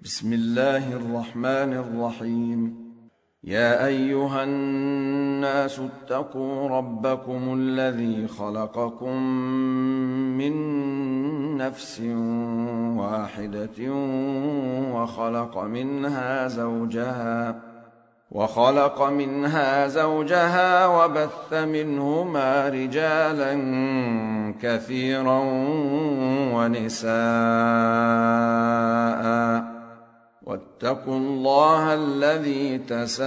بسم الله الرحمن الرحيم. يا أيها الناس اتقوا ربكم الذي خلقكم من نفس واحدة وخلق منها زوجها وبث منهما رجالا كثيرا ونساء، واتقوا الله الذي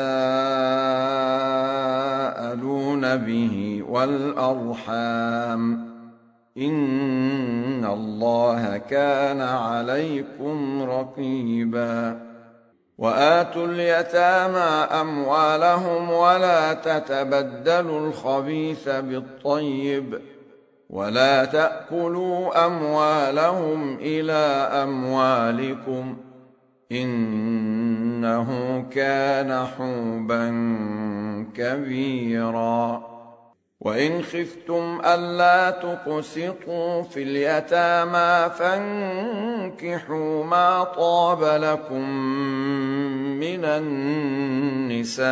تساءلون به والأرحام، إن الله كان عليكم رقيبا. وآتوا اليتامى أموالهم ولا تتبدلوا الخبيث بالطيب، ولا تأكلوا أموالهم إلى أموالكم، إنه كان حوبا كبيرا. وإن خفتم ألا تقسطوا في اليتامى فانكحوا ما طاب لكم من النساء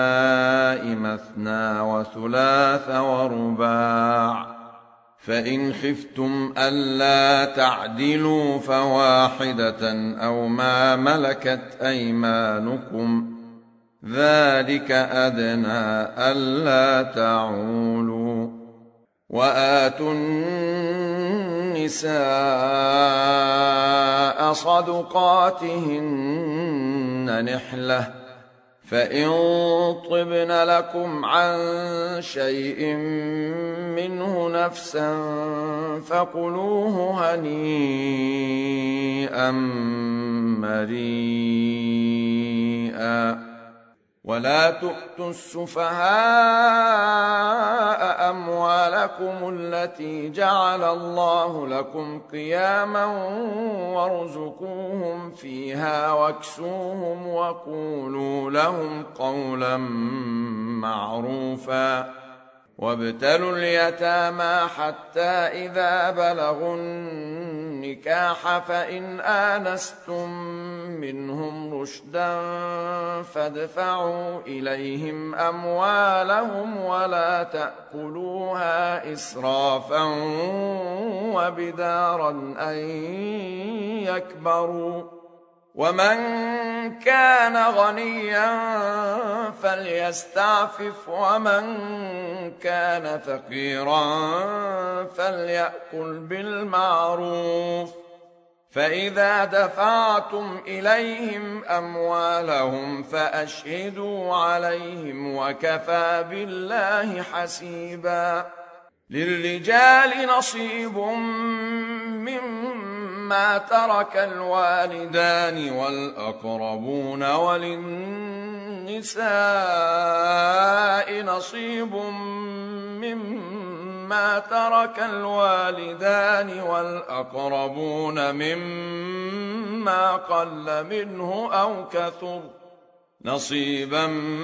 مثنى وثلاث ورباع، فإن خفتم ألا تعدلوا فواحدة أو ما ملكت أيمانكم، ذلك أدنى ألا تعولوا. وآتوا النساء صدقاتهن نحلة، فإن طبن لكم عن شيء منه نفسا فكلوه هنيئا مريئا. ولا تؤتوا السفهاء أموالكم التي جعل الله لكم قياما وارزقوهم فيها واكسوهم وقولوا لهم قولا معروفا. وابتلوا اليتامى حتى إذا بلغوا النكاح فإن آنستم منهم رشدا فادفعوا إليهم أموالهم ولا تأكلوها إسرافا وبدارا أن يكبروا. ومن كان غنيا فليستعفف، ومن كان فقيرا فليأكل بالمعروف. فإذا دفعتم إليهم أموالهم فأشهدوا عليهم وكفى بالله حسيبا. للرجال نصيب مما ترك الوالدان والأقربون، وللنساء نصيب مما ترك الوالدان والأقربون مما قل منه أو كثر، نصيبا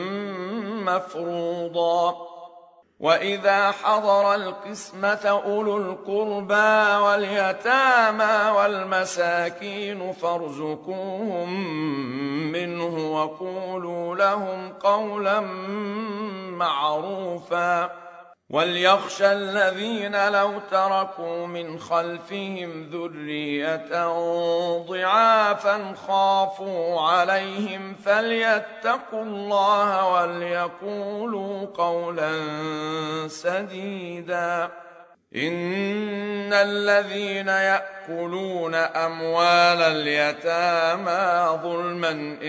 مفروضا. وإذا حضر القسمة أولو القربى واليتامى والمساكين فارزقوهم منه وقولوا لهم قولا معروفا. وليخشى الذين لو تركوا من خلفهم ذرية ضعافا خافوا عليهم فليتقوا الله وليقولوا قولا سديدا. إن الذين يأكلون أموال اليتامى ظلما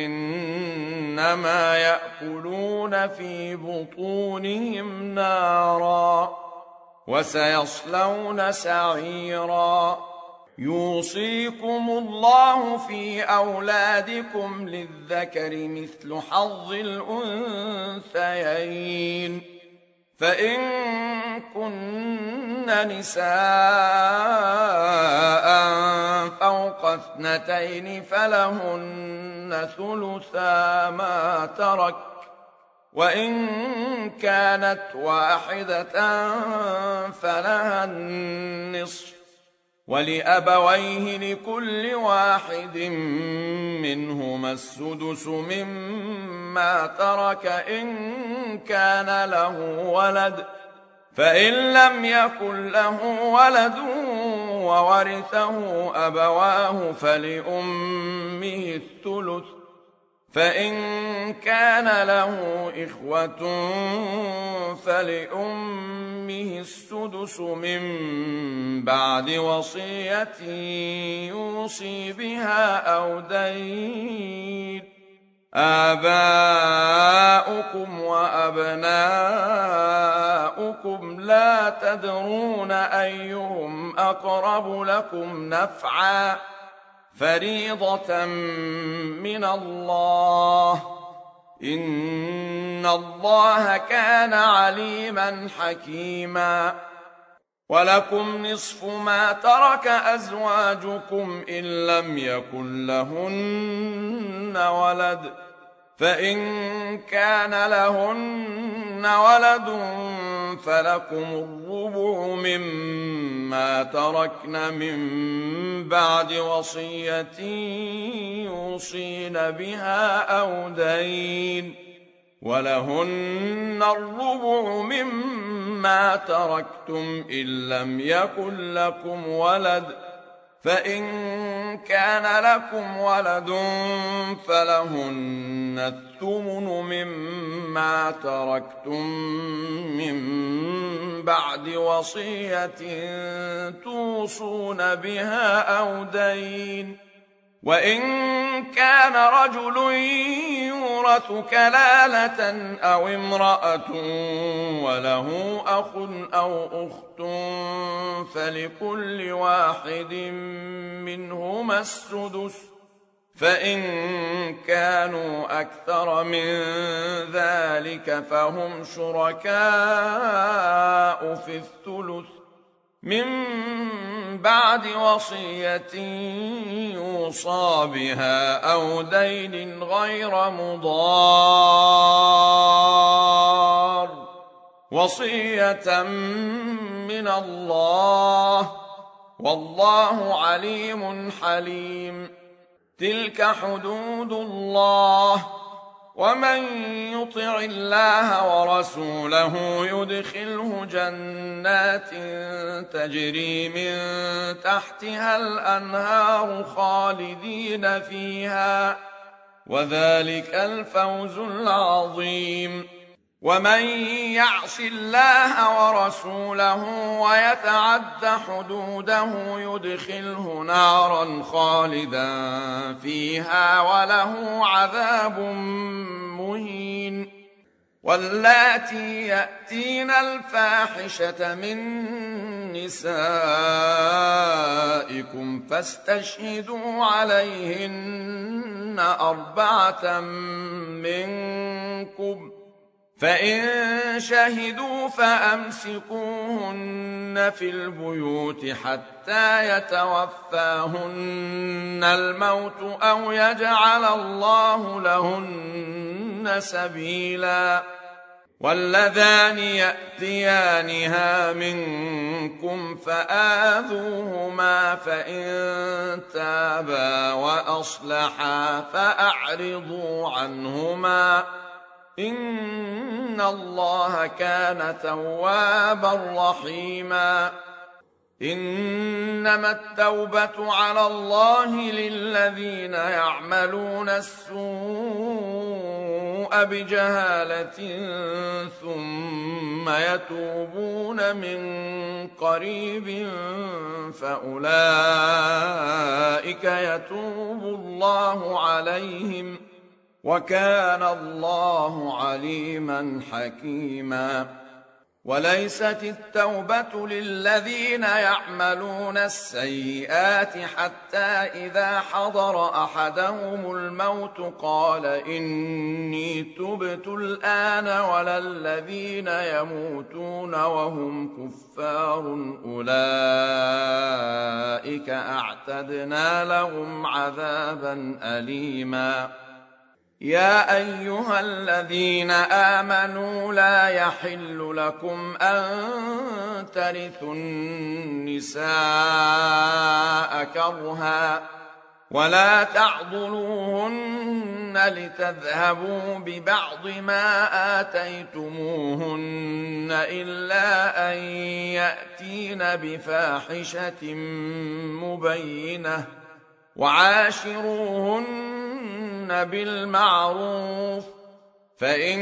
إنما يأكلون في بطونهم نارا وسيصلون سعيرا. يوصيكم الله في أولادكم للذكر مثل حظ الأنثيين، فإن كن نساء فوق 2 فلهن ثلثا ما ترك، وإن كانت واحدة فلها النصف، ولأبويه لكل واحد منهما السدس مما ترك إن كان له ولد، فإن لم يكن له ولد وورثه أبواه فلأمه الثلث، فإن كان له إخوة فلأمه السدس من بعد وصية يوصي بها أو دين. آباؤكم وأبناؤكم لا تدرون أيهم أقرب لكم نفعا، فريضة من الله، إن الله كان عليما حكيما. ولكم نصف ما ترك أزواجكم إن لم يكن لهن ولد، فإن كان لهن ولد فلكم الربع مما تركن من بعد وصية يوصين بها أو دين، ولهن الربع مما تركتم إن لم يكن لكم ولد، فإن كان لكم ولد فلهن الثمن مما تركتم من بعد وصية توصون بها أو دين. وإن كان رجل يورث كلالة أو امرأة وله أخ أو أخت فلكل واحد منهما السدس، فإن كانوا أكثر من ذلك فهم شركاء في الثلث من بعد وصية يوصى بها أو دين غير مضار، وصية من الله، والله عليم حليم. تلك حدود الله، ومن يطع الله ورسوله يدخله جنات تجري من تحتها الأنهار خالدين فيها، وذلك الفوز العظيم. ومن يعص الله ورسوله ويتعد حدوده يدخله نارا خالدا فيها وله عذاب مهين. واللاتي يأتين الفاحشة من نسائكم فاستشهدوا عليهن 4 منكم، فإن شهدوا فأمسكوهن في البيوت حتى يتوفاهن الموت أو يجعل الله لهن سبيلا. واللذان يأتيانها منكم فآذوهما، فإن تابا وأصلحا فأعرضوا عنهما، إن الله كان توابا رحيما. إنما التوبة على الله للذين يعملون السوء بجهالة ثم يتوبون من قريب فأولئك يتوب الله عليهم، وكان الله عليما حكيما. وليست التوبة للذين يعملون السيئات حتى إذا حضر أحدهم الموت قال إني تبت الآن، ولا الذين يموتون وهم كفار أولئك أعتدنا لهم عذابا أليما. يا أيها الذين آمنوا لا يحل لكم أن ترثوا النساء كرها ولا تعضلوهن لتذهبوا ببعض ما آتيتموهن إلا أن يأتين بفاحشة مبينة وعاشروهن بالمعروف فإن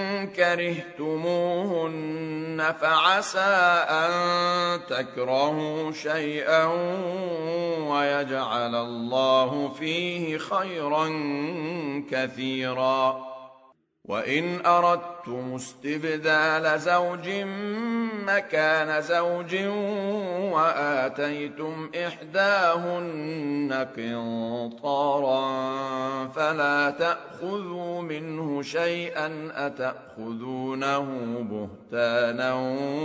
كرهتموهن فعسى أن تكرهوا شيئا ويجعل الله فيه خيرا كثيرا وإن أردتم استبدال زوج مكان زوج وآتيتم إحداهن قنطارا فلا تأخذوا منه شيئا أتأخذونه بهتانا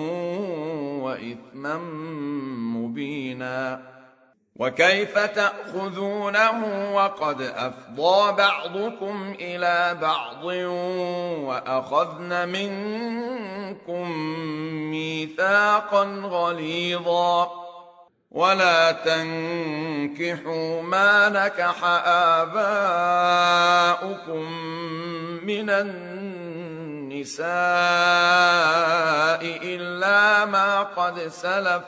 وإثما مبينا وكيف تأخذونه وقد أفضى بعضكم إلى بعض وأخذن منكم ميثاقا غليظا ولا تنكحوا ما نكح آباؤكم من النساء إلا ما قد سلف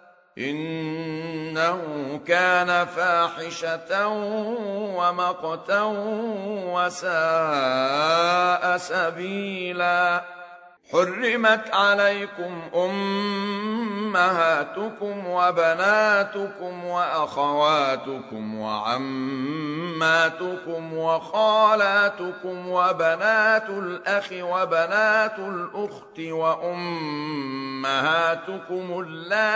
إنه كان فاحشة ومقتا وساء سبيلا حرمت عليكم أمهاتكم وبناتكم وأخواتكم وعماتكم وخالاتكم وبنات الأخ وبنات الأخت وأمهاتكم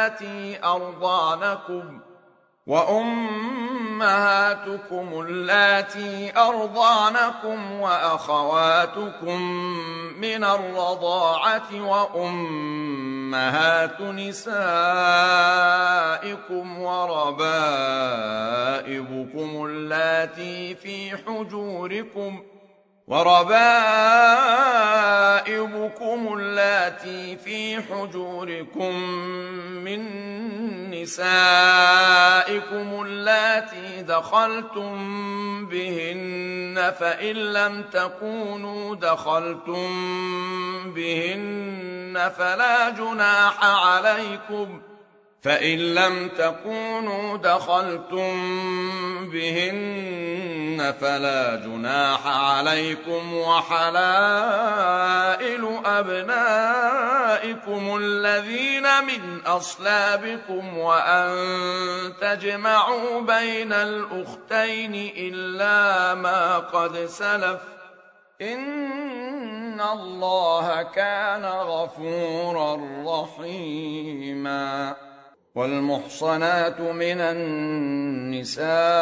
اللاتي أرضعنكم وأخواتكم من الرضاعة وأمهات نسائكم وربائبكم اللاتي في حجوركم من نسائكم اللاتي دخلتم بهن فإن لم تكونوا دخلتم بهن فلا جناح عليكم وحلائل أبنائكم الذين من أصلابكم وأن تجمعوا بين الأختين إلا ما قد سلف إن الله كان غفورا رحيما والمحصنات من النساء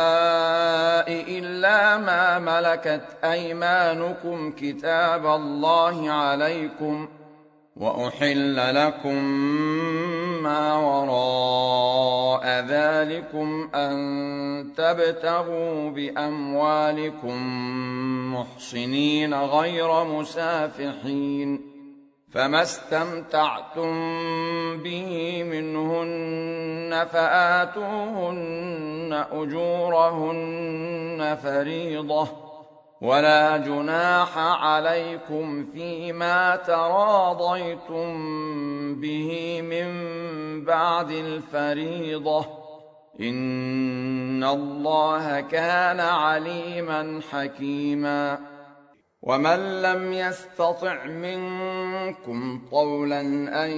إلا ما ملكت أيمانكم كتاب الله عليكم وأحل لكم ما وراء ذلكم أن تبتغوا بأموالكم محصنين غير مسافحين فما استمتعتم به منهن فآتوهن أجورهن فريضة ولا جناح عليكم فيما تراضيتم به من بعد الفريضة إن الله كان عليما حكيما ومن لم يستطع منكم طولا أن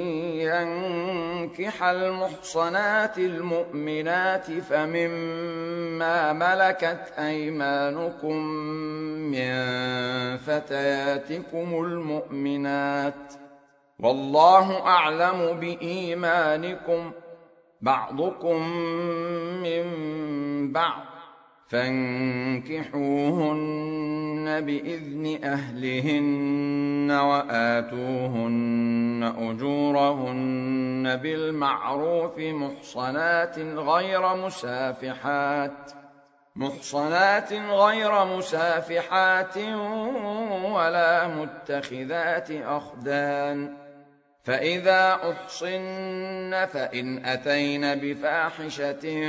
ينكح المحصنات المؤمنات فمما ملكت أيمانكم من فتياتكم المؤمنات والله أعلم بإيمانكم بعضكم من بعض فانكحوهن بإذن أهلهن وآتوهن أجورهن بالمعروف محصنات غير مسافحات محصنات غير مسافحات ولا متخذات أخدان، فإذا أحصن فإن أتين بفاحشة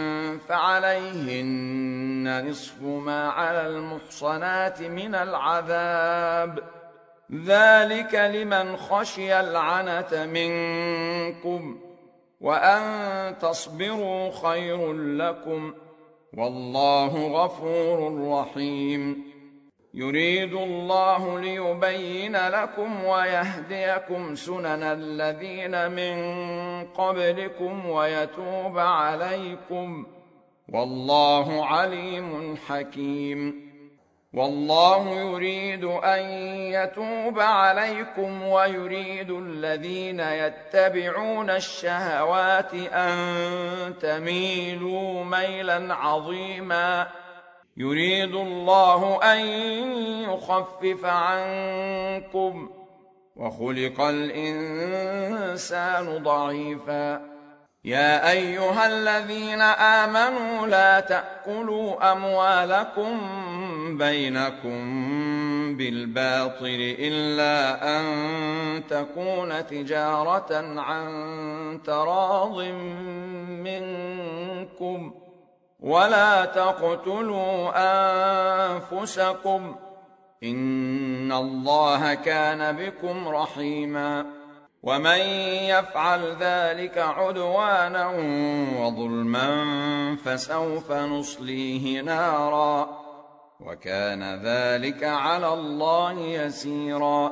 فعليهن نصف ما على المحصنات من العذاب، ذلك لمن خشي العنة منكم، وأن تصبروا خير لكم، والله غفور رحيم. يريد الله ليبين لكم ويهديكم سنن الذين من قبلكم ويتوب عليكم، والله عليم حكيم. والله يريد أن يتوب عليكم ويريد الذين يتبعون الشهوات أن تميلوا ميلا عظيما. يريد الله أن يخفف عنكم، وخلق الإنسان ضعيفا. يا أيها الذين آمنوا لا تأكلوا أموالكم بينكم بالباطل إلا أن تكون تجارة عن تراض منكم، ولا تقتلوا أنفسكم، إن الله كان بكم رحيما. ومن يفعل ذلك عدوانا وظلما فسوف نصليه نارا، وكان ذلك على الله يسيرا.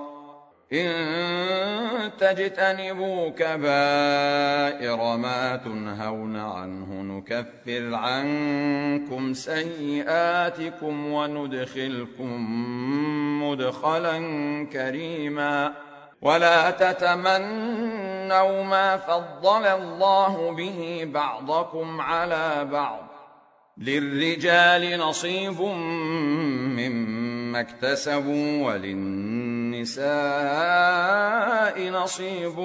إن تجتنبوا كبائر ما تنهون عنه نكفر عنكم سيئاتكم وندخلكم مدخلا كريما. ولا تتمنوا ما فضل الله به بعضكم على بعض، للرجال نصيب مما اكتسبوا وللنساء نصيب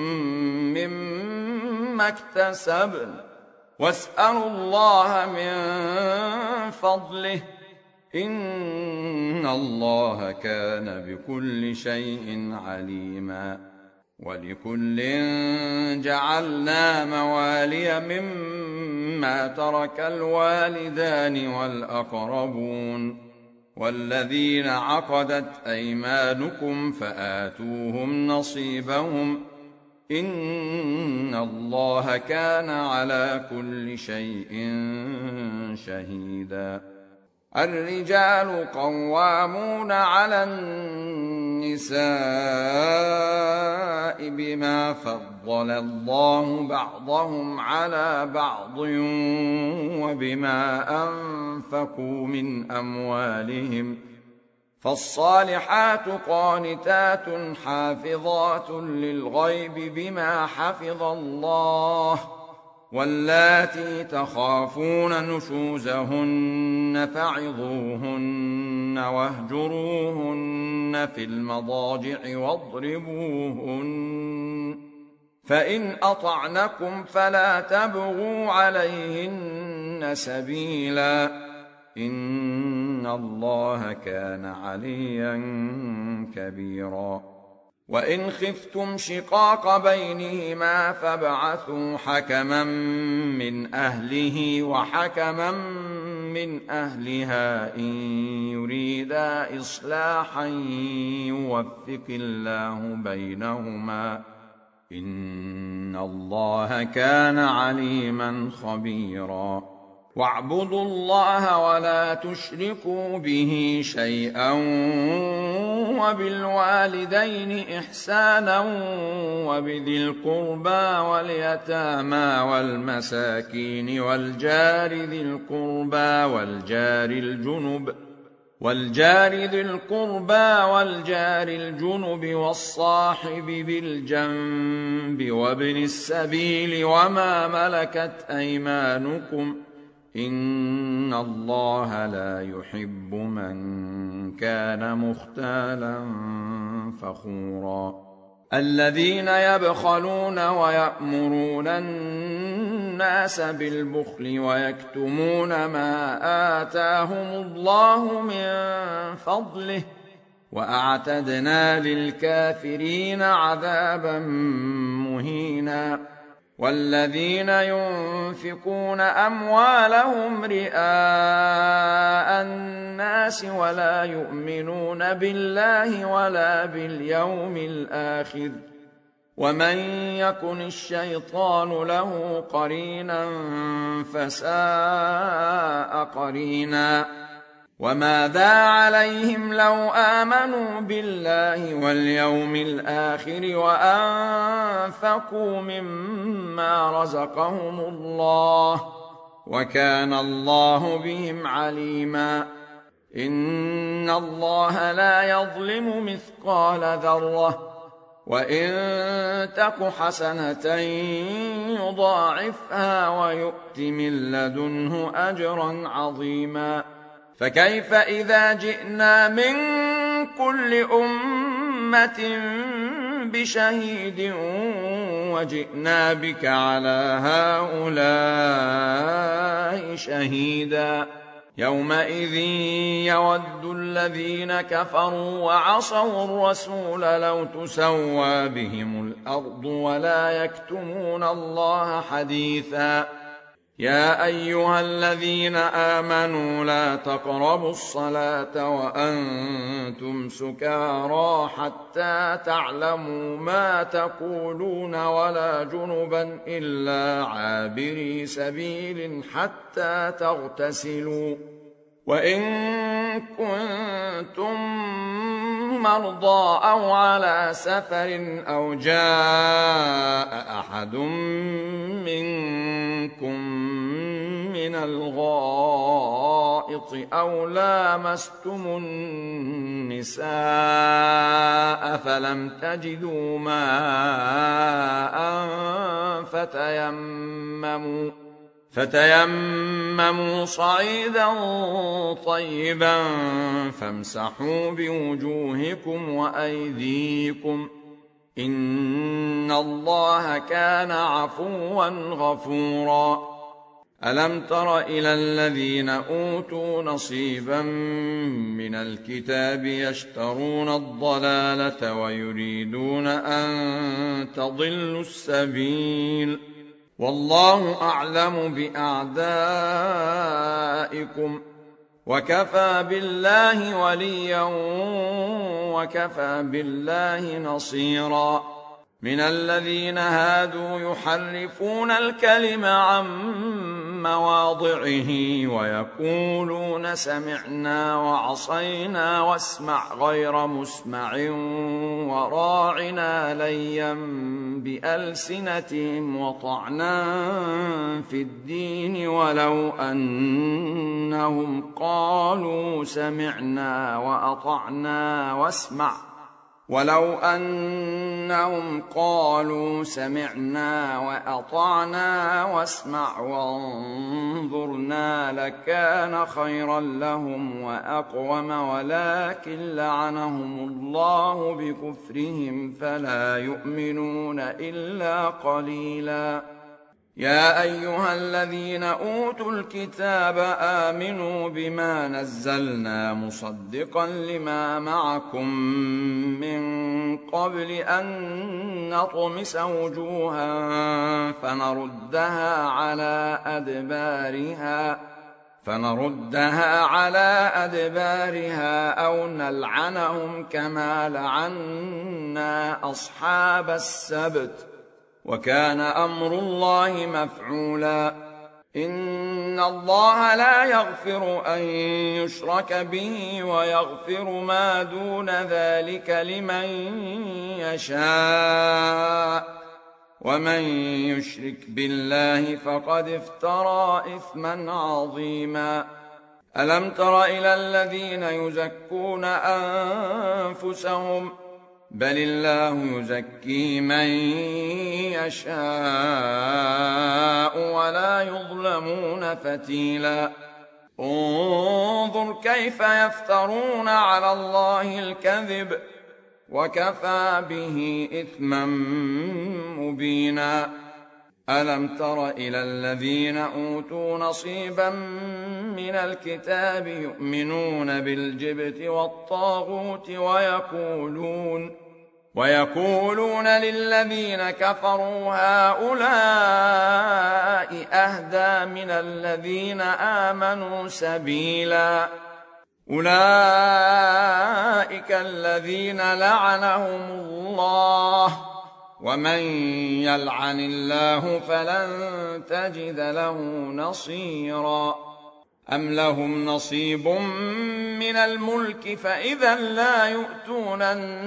مما اكتسبن، واسألوا الله من فضله، إن الله كان بكل شيء عليما. ولكل جعلنا موالي مما ترك الوالدان والأقربون والذين عقدت أيمانكم فآتوهم نصيبهم، إن الله كان على كل شيء شهيدا. الرجال قوامون على النساء بما فضل الله بعضهم على بعض وبما أنفقوا من أموالهم، فالصالحات قانتات حافظات للغيب بما حفظ الله، واللاتي تخافون نشوزهن فعظوهن واهجروهن في المضاجع واضربوهن، فإن أطعنكم فلا تبغوا عليهن سبيلا، إن الله كان عليا كبيرا. وإن خفتم شقاق بينهما فابعثوا حكما من أهله وحكما من أهلها إن يريدا إصلاحا يوفق الله بينهما، إن الله كان عليما خبيرا. واعبدوا الله ولا تشركوا به شيئا وبالوالدين إحسانا وبذي القربى واليتامى والمساكين والجار ذي القربى والجار ذي الجنب والصاحب بالجنب وابن السبيل وما ملكت أيمانكم، إن الله لا يحب من كان مختالا فخورا. الذين يبخلون ويأمرون الناس بالبخل ويكتمون ما آتاهم الله من فضله وأعتدنا للكافرين عذابا مهينا والذين ينفقون أموالهم رئاء الناس ولا يؤمنون بالله ولا باليوم الآخر ومن يكن الشيطان له قرينا فساء قرينا وماذا عليهم لو آمنوا بالله واليوم الآخر وأنفقوا مما رزقهم الله وكان الله بهم عليما إن الله لا يظلم مثقال ذرة وإن تك حسنة يضاعفها ويؤت من لدنه أجرا عظيما فكيف إذا جئنا من كل أمة بشهيد وجئنا بك على هؤلاء شهيدا يومئذ يود الذين كفروا وعصوا الرسول لو تسوى بهم الأرض ولا يكتمون الله حديثا يا أيها الذين آمنوا لا تقربوا الصلاة وأنتم سكارى حتى تعلموا ما تقولون ولا جنبا إلا عابري سبيل حتى تغتسلوا وإن كنتم مرضى أو على سفر أو جاء أحد منكم من الغائط أو لامستم النساء فلم تجدوا ماء فتيمموا صعيدا طيبا فامسحوا بوجوهكم وأيديكم إن الله كان عفوا غفورا ألم تر إلى الذين أوتوا نصيبا من الكتاب يشترون الضلالة ويريدون أن تضلوا السبيل والله أعلم بأعدائكم وكفى بالله وليا وكفى بالله نصيرا من الذين هادوا يحرفون الكلم عن مواضعه ويقولون سمعنا وعصينا واسمع غير مسمع وراعنا ليا بألسنتهم وطعنا في الدين ولو أنهم قالوا سمعنا وأطعنا واسمع وانظرنا لكان خيرا لهم وأقوم ولكن لعنهم الله بكفرهم فلا يؤمنون إلا قليلا يا أيها الذين أوتوا الكتاب آمنوا بما نزلنا مصدقا لما معكم من قبل أن نطمس وجوها فنردها على أدبارها أو نلعنهم كما لعنا أصحاب السبت وكان أمر الله مفعولا إن الله لا يغفر أن يشرك به ويغفر ما دون ذلك لمن يشاء ومن يشرك بالله فقد افترى إثما عظيما ألم تر إلى الذين يزكون أنفسهم بل الله يزكي من يشاء ولا يظلمون فتيلا انظر كيف يفترون على الله الكذب وكفى به إثما مبينا. ألم تر إلى الذين أوتوا نصيبا من الكتاب يؤمنون بالجبت والطاغوت ويقولون للذين كفروا هؤلاء أهدى من الذين آمنوا سبيلا. أولئك الذين لعنهم الله، ومن يلعن الله فلن تجد له نصيرا. أم لهم نصيب من الملك فإذا لا يؤتون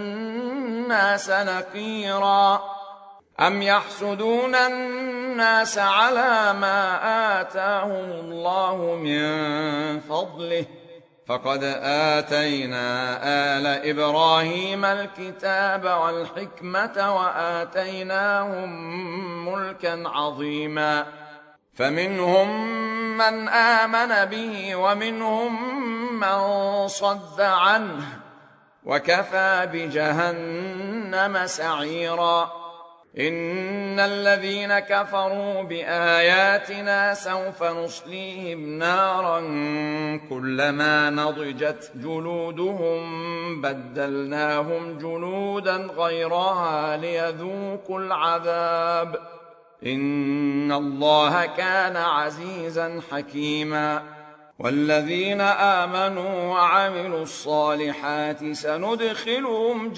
الناس نقيرا. أم يحسدون الناس على ما آتاهم الله من فضله، فقد آتينا آل إبراهيم الكتاب والحكمة وآتيناهم ملكا عظيما. فمنهم من آمن به ومنهم من صد عنه، وكفى بجهنم سعيرا. إن الذين كفروا بآياتنا سوف نصليهم نارا كلما نضجت جلودهم بدلناهم جلودا غيرها ليذوقوا العذاب. إن الله كان عزيزا حكيما. والذين آمنوا وعملوا الصالحات سندخلهم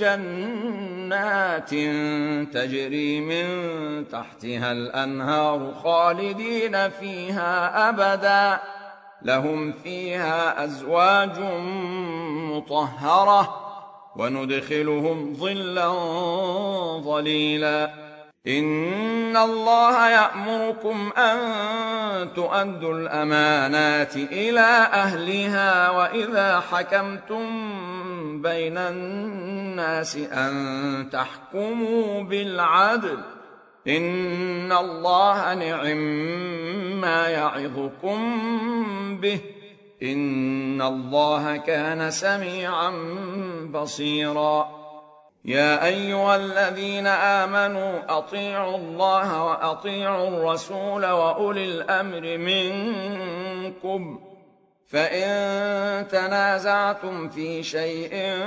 جنات تجري من تحتها الأنهار خالدين فيها أبدا، لهم فيها أزواج مطهرة، وندخلهم ظلا ظليلا. إن الله يأمركم أن تؤدوا الأمانات إلى أهلها، وإذا حكمتم بين الناس أن تحكموا بالعدل. إن الله نعم ما يعظكم به، إن الله كان سميعا بصيرا. يا أيها الذين آمنوا أطيعوا الله وأطيعوا الرسول وأولي الأمر منكم، فإن تنازعتم في شيء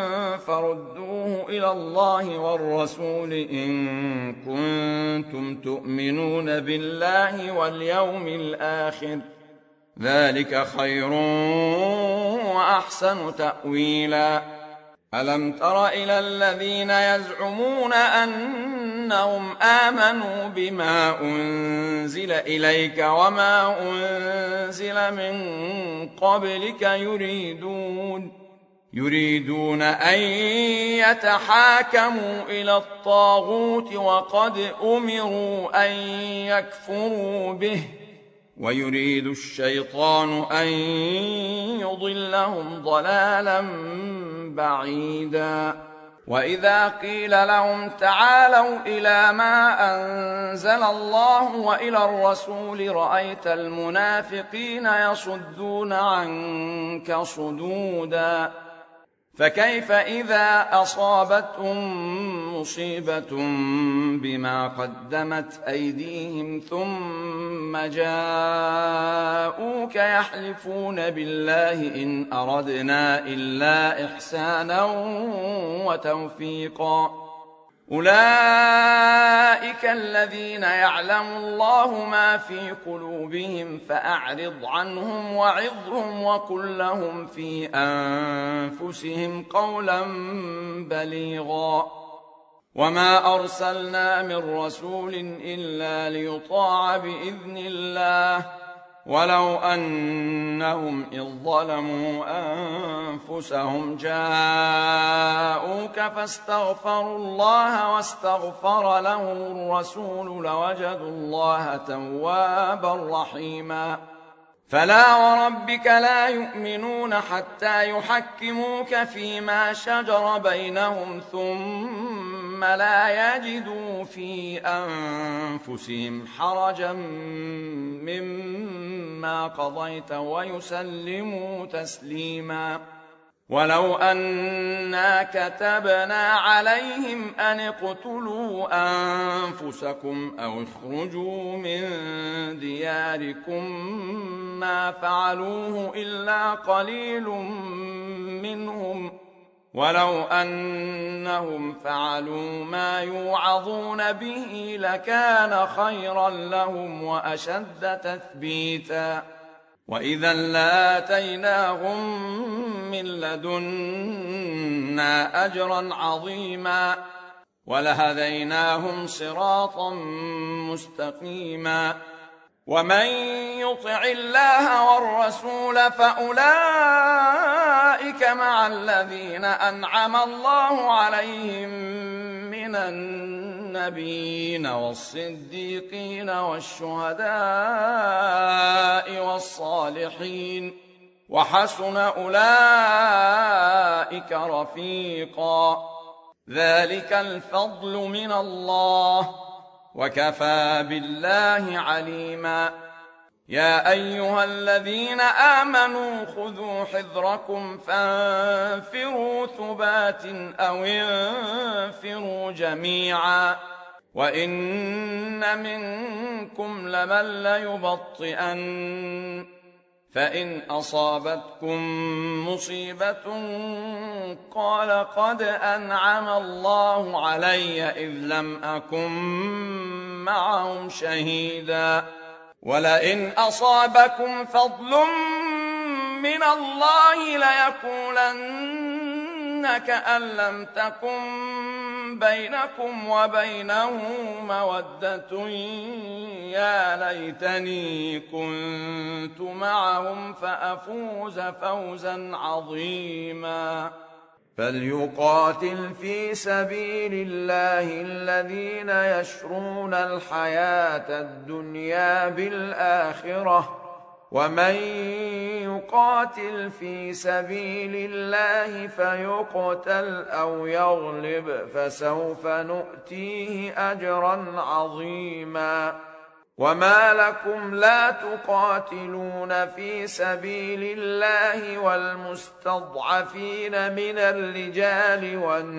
فردوه إلى الله والرسول إن كنتم تؤمنون بالله واليوم الآخر، ذلك خير وأحسن تأويلا. ألم تر إلى الذين يزعمون أنهم آمنوا بما أنزل إليك وما أنزل من قبلك يريدون أن يتحاكموا إلى الطاغوت وقد أمروا أن يكفروا به، ويريد الشيطان أن يضلهم ضلالا بعيدا. وإذا قيل لهم تعالوا إلى ما أنزل الله وإلى الرسول رأيت المنافقين يصدون عنك صدودا. فكيف إذا أصابتهم مصيبة بما قدمت أيديهم ثم جاءوك يحلفون بالله إن أردنا إلا إحسانا وتوفيقا. أولئك الذين يعلم الله ما في قلوبهم فأعرض عنهم وعظهم وقل لهم في أنفسهم قولا بليغا. وما أرسلنا من رسول إلا ليطاع بإذن الله، ولو أنهم إذ ظلموا أنفسهم جاءوك فاستغفروا الله واستغفر لهم الرسول لوجدوا الله توابا رحيما. فلا وربك لا يؤمنون حتى يحكموك فيما شجر بينهم ثم لا يجدوا في أنفسهم حرجا مما قضيت ويسلموا تسليما. ولو أنا كتبنا عليهم أن اقتلوا أنفسكم أو اخرجوا من دياركم ما فعلوه إلا قليل منهم ولو أنهم فعلوا ما يوعظون به لكان خيرا لهم وأشد تثبيتا وإذا لآتيناهم من لدنا أجرا عظيما ولهديناهم صراطا مستقيما ومن يطع الله والرسول فأولئك مع الذين أنعم الله عليهم من النبيين والصديقين والشهداء والصالحين وحسن أولئك رفيقا ذلك الفضل من الله وكفى بالله عليما يا أيها الذين آمنوا خذوا حذركم فانفروا ثبات أو انفروا جميعا وإن منكم لمن ليبطئن فإن أصابتكم مصيبة قال قد أنعم الله علي إذ لم أكن معهم شهيدا ولئن أصابكم فضل من الله ليقولن كأن لم تكن بينكم وبينه مودة يا ليتني كنت معهم فأفوز فوزا عظيما فليقاتل في سبيل الله الذين يشرون الحياة الدنيا بالآخرة ومن يقاتل في سبيل الله فيقتل أو يغلب فسوف نؤتيه أجرا عظيما وما لكم لا تقاتلون في سبيل الله والمستضعفين من الرجال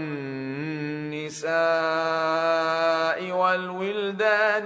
والنساء والولدان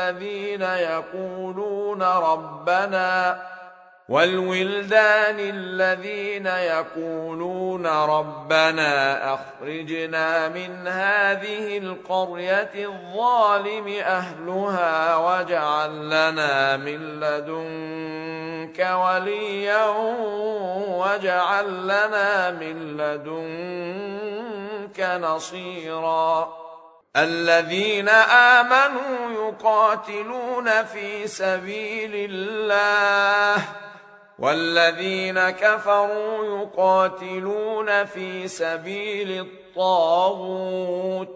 الذين يقولون ربنا أخرجنا من هذه القرية الظالم أهلها واجعل لنا من لدنك وليا واجعل لنا من لدنك نصيرا الذين آمنوا يقاتلون في سبيل الله والذين كفروا يقاتلون في سبيل الطاغوت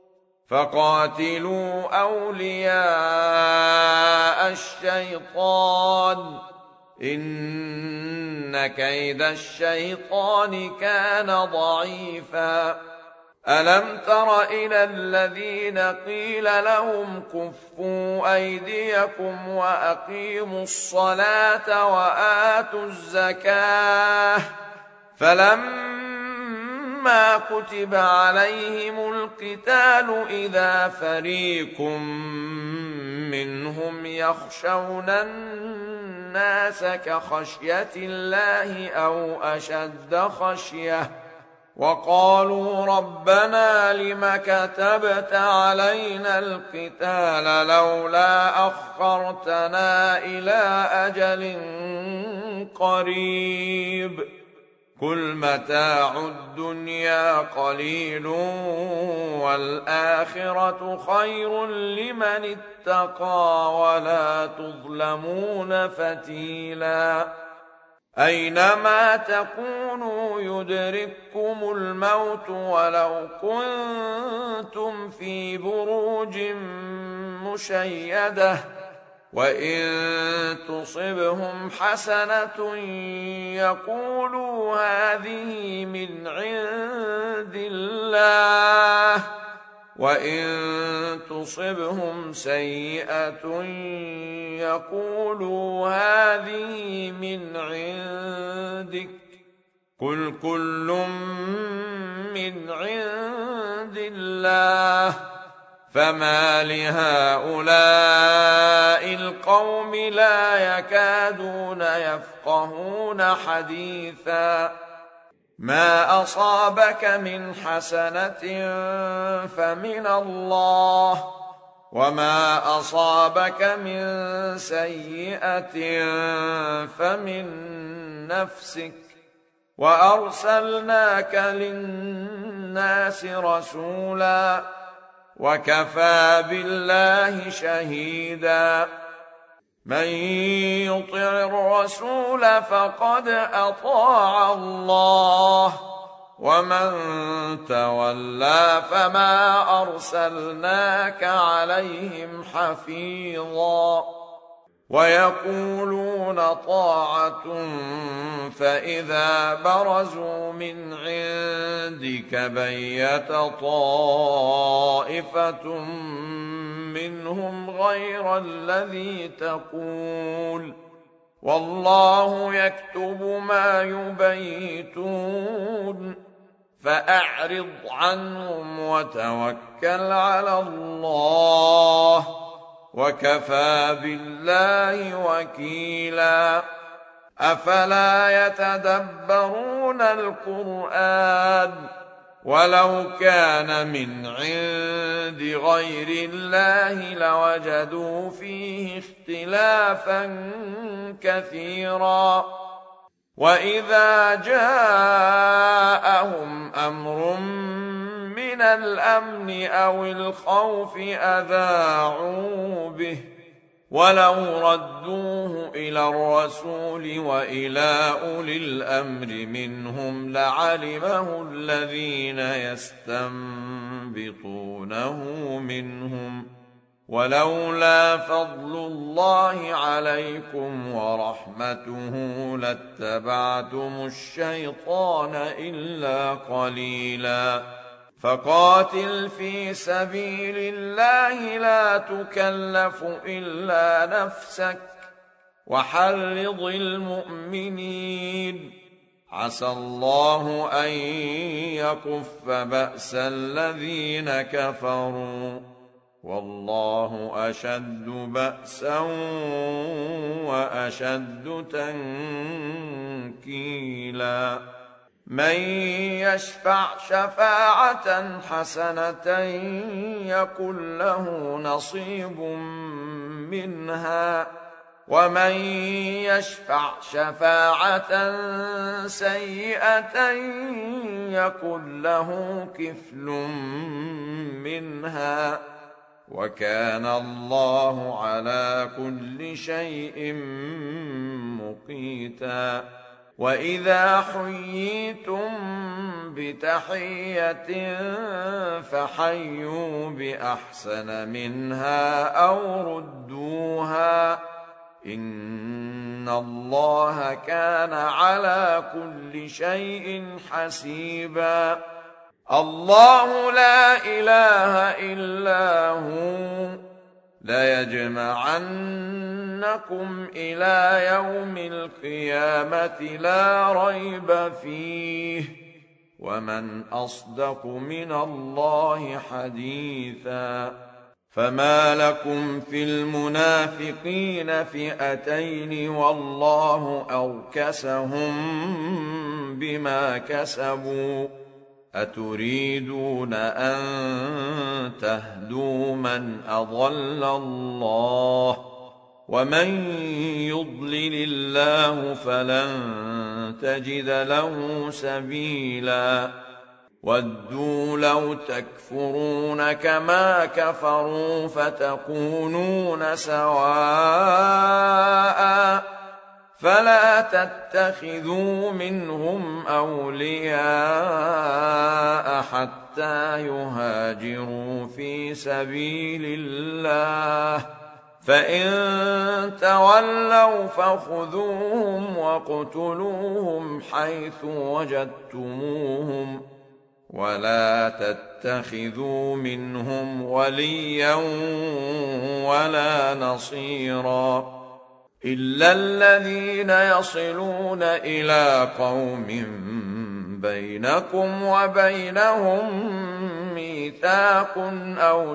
فقاتلوا أولياء الشيطان إن كيد الشيطان كان ضعيفا ألم تر إلى الذين قيل لهم كفوا أيديكم وأقيموا الصلاة وآتوا الزكاة فلما كتب عليهم القتال إذا فريق منهم يخشون الناس كخشية الله أو أشد خشية وقالوا ربنا لم كتبت علينا القتال لولا أخرتنا إلى أجل قريب قل متاع الدنيا قليل والآخرة خير لمن اتقى ولا تظلمون فتيلا أينما تكونوا يدرككم الموت ولو كنتم في بروج مشيدة وإن تصبهم حسنة يقولوا هذه من عند الله وإن تصبهم سيئة يقولوا هذه من عندك قل كل من عند الله فما لهؤلاء القوم لا يكادون يفقهون حديثا ما أصابك من حسنة فمن الله وما أصابك من سيئة فمن نفسك وأرسلناك للناس رسولا وكفى بالله شهيدا من يطع الرسول فقد أطاع الله ومن تولى فما أرسلناك عليهم حفيظا ويقولون طاعة فإذا برزوا من عندك بيت طائفة منهم غير الذي تقول والله يكتب ما يبيتون فأعرض عنهم وتوكل على الله وكفى بالله وكيلا أفلا يتدبرون القرآن ولو كان من عند غير الله لوجدوا فيه اختلافا كثيرا وإذا جاءهم أمر من الأمن أو الخوف أذاعوا به ولو ردوه إلى الرسول وإلى أولي الأمر منهم لعلمه الذين يستنبطونه منهم ولولا فضل الله عليكم ورحمته لاتبعتم الشيطان إلا قليلا فقاتل في سبيل الله لا تكلف إلا نفسك وحرض المؤمنين عسى الله أن يكف بأس الذين كفروا والله أشد بأسا وأشد تنكيلا من يشفع شفاعة حسنة يكن له نصيب منها ومن يشفع شفاعة سيئة يكن له كفل منها وكان الله على كل شيء مقيتا وإذا حييتم بتحية فحيوا بأحسن منها أو ردوها إن الله كان على كل شيء حسيبا الله لا إله إلا هو ليجمعنكم إلى يوم القيامة لا ريب فيه ومن أصدق من الله حديثا فما لكم في المنافقين فئتين والله أركسهم بما كسبوا أتريدون أن تهدوا من أضل الله ومن يضلل الله فلن تجد له سبيلا ودوا لو تكفرون كما كفروا فتكونون سواء فلا تتخذوا منهم أولياء حتى يهاجروا في سبيل الله فإن تولوا فخذوهم واقتلوهم حيث وجدتموهم ولا تتخذوا منهم وليا ولا نصيرا إلا الذين يصلون إلى قوم بينكم وبينهم ميثاق أو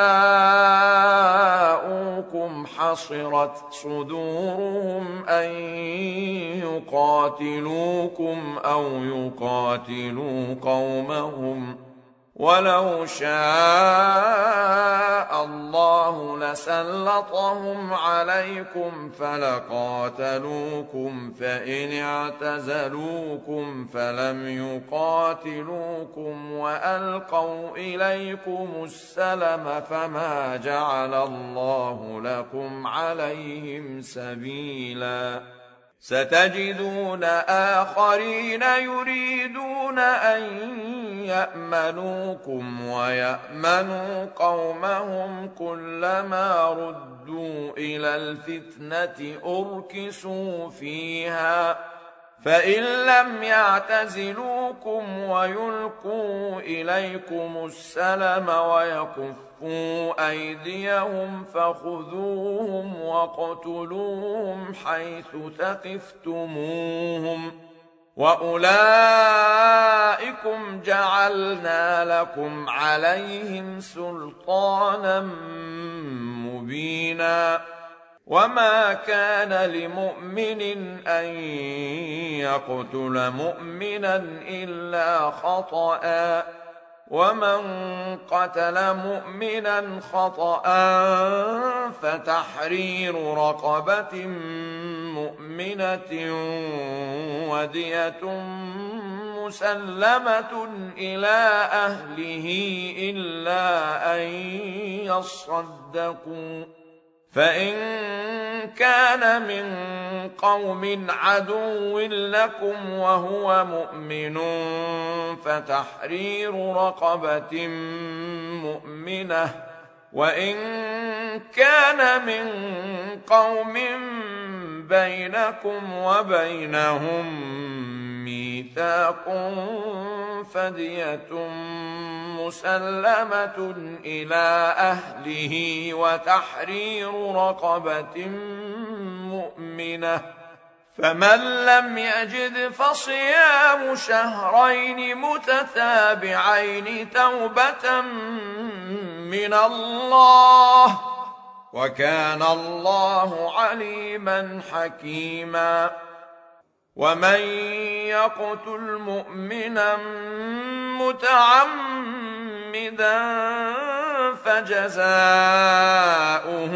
جاءوكم حصرت صدورهم أن يقاتلوكم أو يقاتلوا قومهم ولو شاء الله لسلطهم عليكم فلقاتلوكم فإن اعتزلوكم فلم يقاتلوكم وألقوا إليكم السلم فما جعل الله لكم عليهم سبيلا ستجدون آخرين يريدون أن يأمنوكم ويأمنوا قومهم كلما ردوا إلى الفتنة أركسوا فيها فإن لم يعتزلوكم ويلقوا إليكم السلم ويكفوا أيديهم فخذوهم واقتلوهم حيث ثقفتموهم وأولئكم جعلنا لكم عليهم سلطانا مبينا وما كان لمؤمن أن يقتل مؤمنا إلا خطأ ومن قتل مؤمنا خطأ فتحرير رقبة مؤمنة ودية مسلمة إلى أهله إلا أن يصدقوا فإن كان من قوم عدو لكم وهو مؤمن فتحرير رقبة مؤمنة وإن كان من قوم بينكم وبينهم ميثاق فدية مسلمة إلى أهله وتحرير رقبة مؤمنة فمن لم يجد فصيام شهرين متتابعين توبة من الله وكان الله عليما حكيما ومن يقتل مؤمنا متعمدا فجزاؤه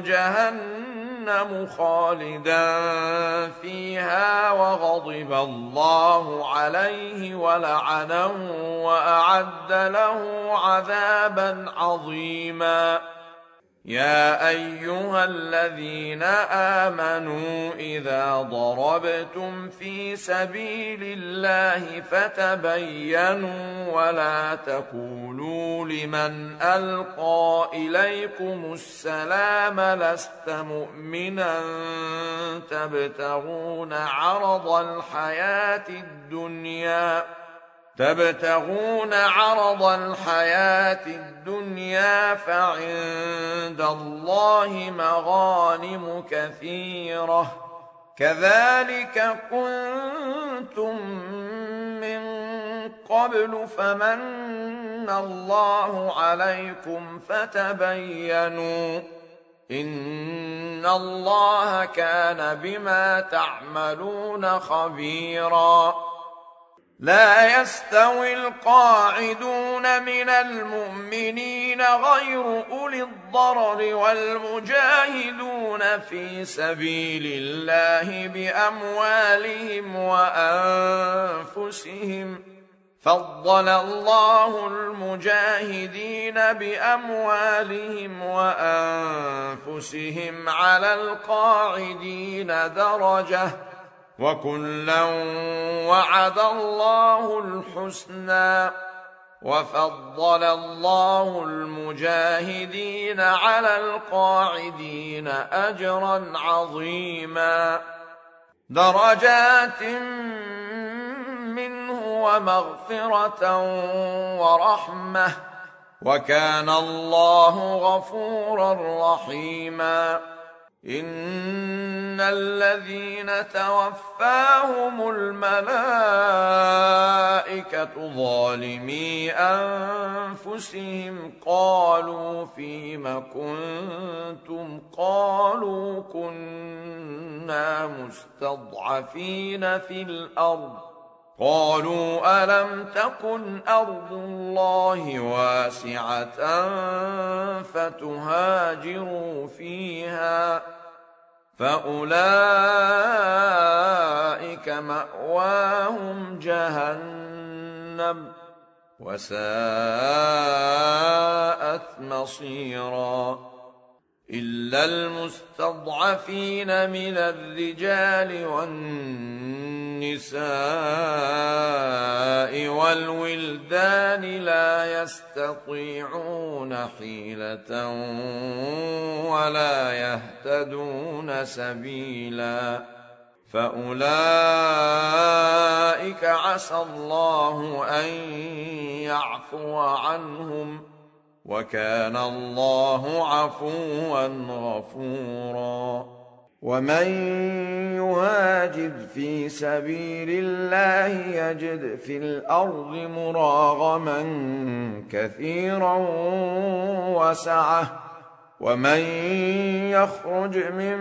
جهنم خالدا فيها وغضب الله عليه ولعنه وأعد له عذابا عظيما يا أيها الذين آمنوا إذا ضربتم في سبيل الله فتبينوا ولا تقولوا لمن ألقى إليكم السلام لست مؤمنا تبتغون عرض الحياة الدنيا فعند الله مغانم كثيرة كذلك كنتم من قبل فمن الله عليكم فتبينوا إن الله كان بما تعملون خبيرا لا يستوي القاعدون من المؤمنين غير أولي الضرر والمجاهدون في سبيل الله بأموالهم وأنفسهم فضل الله المجاهدين بأموالهم وأنفسهم على القاعدين درجة وكلا وعد الله الحسنى وفضل الله المجاهدين على القاعدين أجرا عظيما درجات منه ومغفرة ورحمة وكان الله غفورا رحيما إن الذين توفاهم الملائكة ظالمي أنفسهم قالوا فيم كنتم قالوا كنا مستضعفين في الأرض قالوا ألم تكن أرض الله واسعة فتهاجروا فيها فأولئك مأواهم جهنم وساءت مصيرا إلا المستضعفين من الرجال والنساء والولدان لا يستطيعون حيلة ولا يهتدون سبيلا فأولئك عسى الله أن يعفو عنهم وكان الله عفوا غفورا ومن يهاجر في سبيل الله يجد في الأرض مراغما كثيرا وسعة ومن يخرج من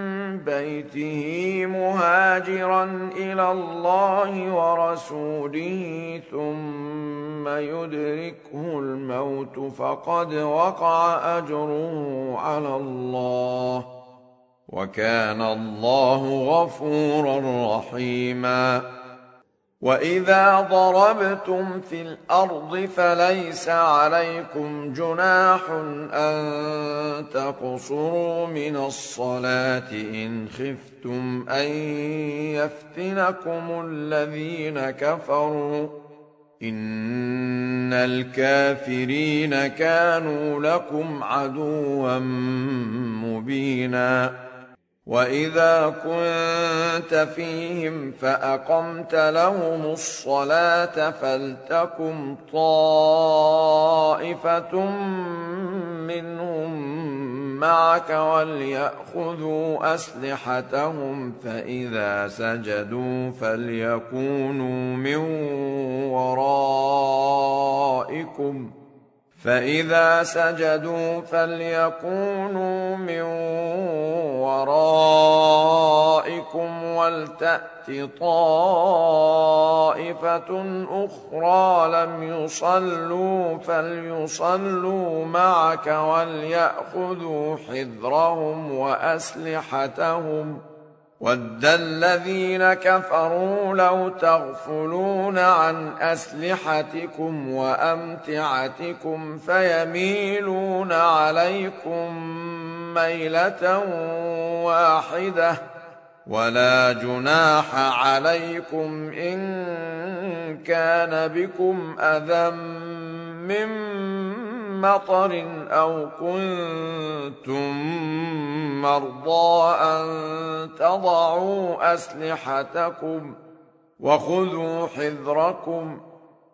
بيته مهاجرا إلى الله ورسوله ثم يدركه الموت فقد وقع أجره على الله وكان الله غفورا رحيما وإذا ضربتم في الأرض فليس عليكم جناح أن تقصروا من الصلاة إن خفتم أن يفتنكم الذين كفروا إن الكافرين كانوا لكم عدوا مبينا وإذا كنت فيهم فأقمت لهم الصلاة فلتقم طائفة منهم معك وليأخذوا أسلحتهم فإذا سجدوا فليكونوا من ورائكم ولتأت طائفة أخرى لم يصلوا فليصلوا معك وليأخذوا حذرهم وأسلحتهم ود الذين كفروا لو تغفلون عن أسلحتكم وأمتعتكم فيميلون عليكم ميلة واحدة ولا جناح عليكم إن كان بكم أذى من مطر أو كنتم مرضى أن تضعوا أسلحتكم وخذوا حذركم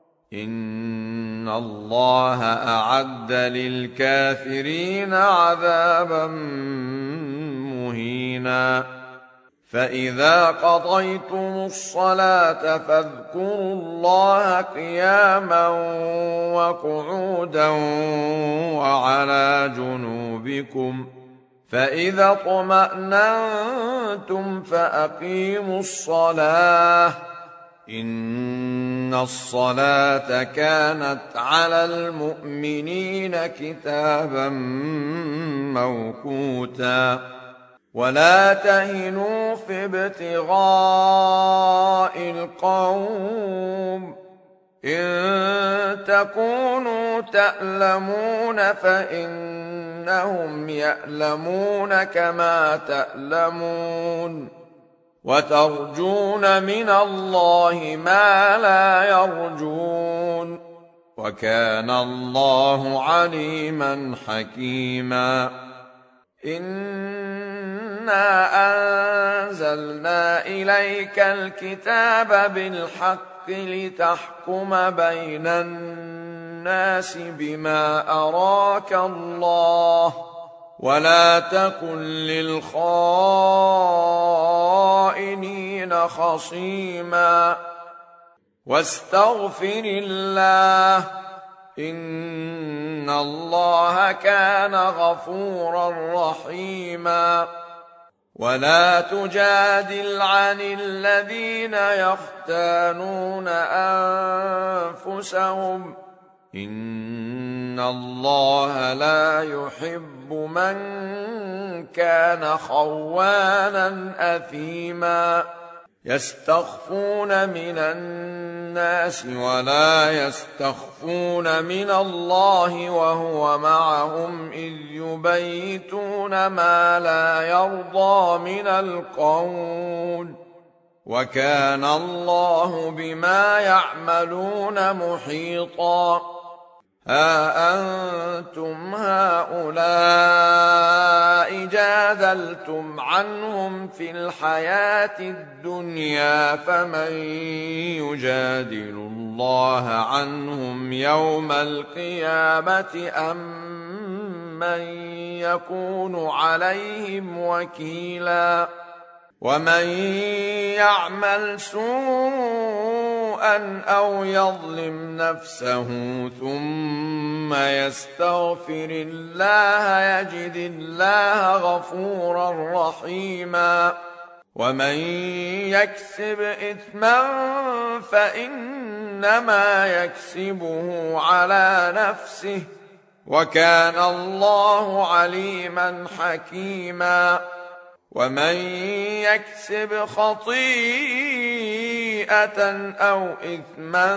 إن الله أعد للكافرين عذابا مهينا فإذا قضيتم الصلاة فاذكروا الله قياما وقعودا وعلى جنوبكم فإذا اطمأننتم فأقيموا الصلاة إن الصلاة كانت على المؤمنين كتابا موقوتا ولا تهنوا في ابتغاء القوم إن تكونوا تألمون فإنهم يألمون كما تألمون وترجون من الله ما لا يرجون وكان الله عليما حكيما إنا أنزلنا إليك الكتاب بالحق لتحكم بين الناس بما أراك الله ولا تكن للخائنين خصيما واستغفر الله إن الله كان غفورا رحيما ولا تجادل عن الذين يختانون أنفسهم إن الله لا يحب من كان خوانا أثيما يستخفون من الناس ولا يستخفون من الله وهو معهم إذ يبيتون ما لا يرضى من القول وكان الله بما يعملون محيطا ها أنتم هؤلاء جادلتم عنهم في الحياة الدنيا فمن يجادل الله عنهم يوم القيامة أم من يكون عليهم وكيلا ومن يعمل سوءا أو يظلم نفسه ثم يستغفر الله يجد الله غفورا رحيما ومن يكسب إثما فإنما يكسبه على نفسه وكان الله عليما حكيما ومن يكسب خطيئة أو إثما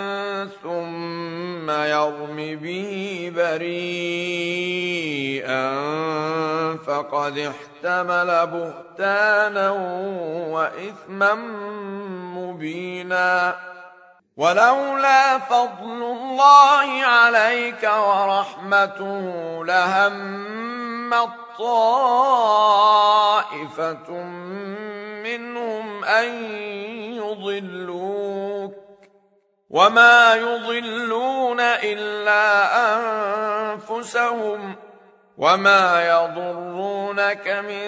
ثم يرم به بريئا فقد احتمل بهتانا وإثما مبينا ولولا فضل الله عليك ورحمته لهمت طائفة منهم أن يضلوك وما يضلون إلا أنفسهم وما يضرونك من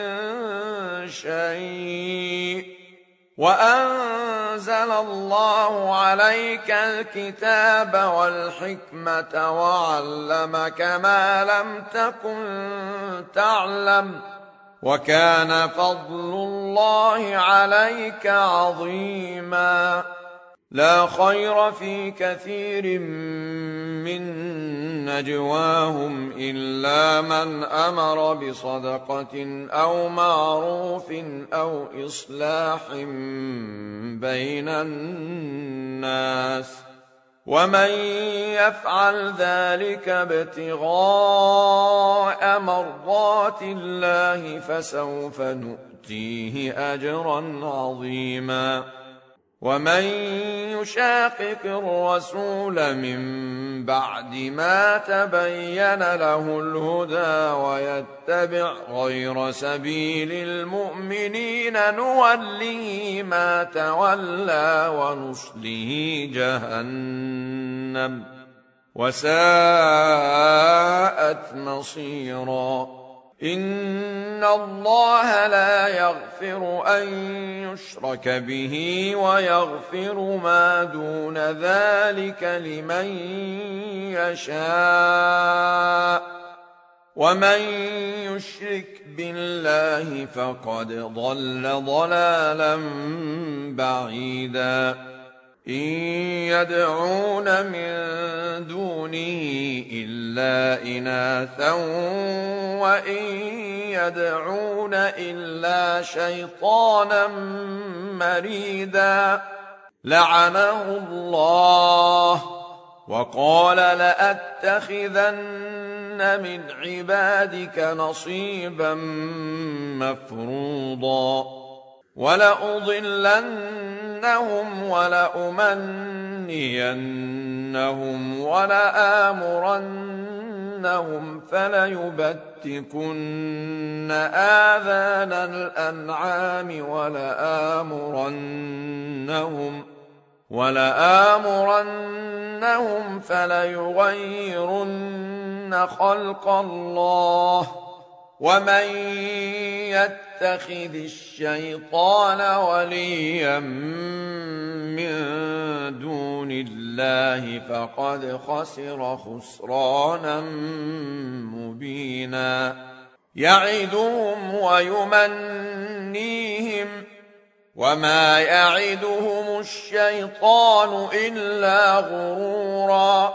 شيء وأنزل الله عليك الكتاب والحكمة وعلمك ما لم تكن تعلم وكان فضل الله عليك عظيما لا خير في كثير من نجواهم إلا من أمر بصدقة أو معروف أو إصلاح بين الناس ومن يفعل ذلك ابتغاء مرضات الله فسوف نؤتيه أجرا عظيما ومن يشاقق الرسول من بعد ما تبين له الهدى ويتبع غير سبيل المؤمنين نوله ما تولى ونصله جهنم وساءت مصيرا إن الله لا يغفر أن يشرك به ويغفر ما دون ذلك لمن يشاء ومن يشرك بالله فقد ضل ضلالا بعيدا إن يدعون من دونه إلا إناثا وإن يدعون إلا شيطانا مريدا لعنه الله وقال لأتخذن من عبادك نصيبا مفروضا ولأضلنهم ولأمنينهم ولآمرنهم فليبتكن آذان الأنعام ولآمرنهم فليغيرن خلق الله ومن يتخذ الشيطان وليا من دون الله فقد خسر خسرانا مبينا يعدهم ويمنيهم وما يعدهم الشيطان إلا غرورا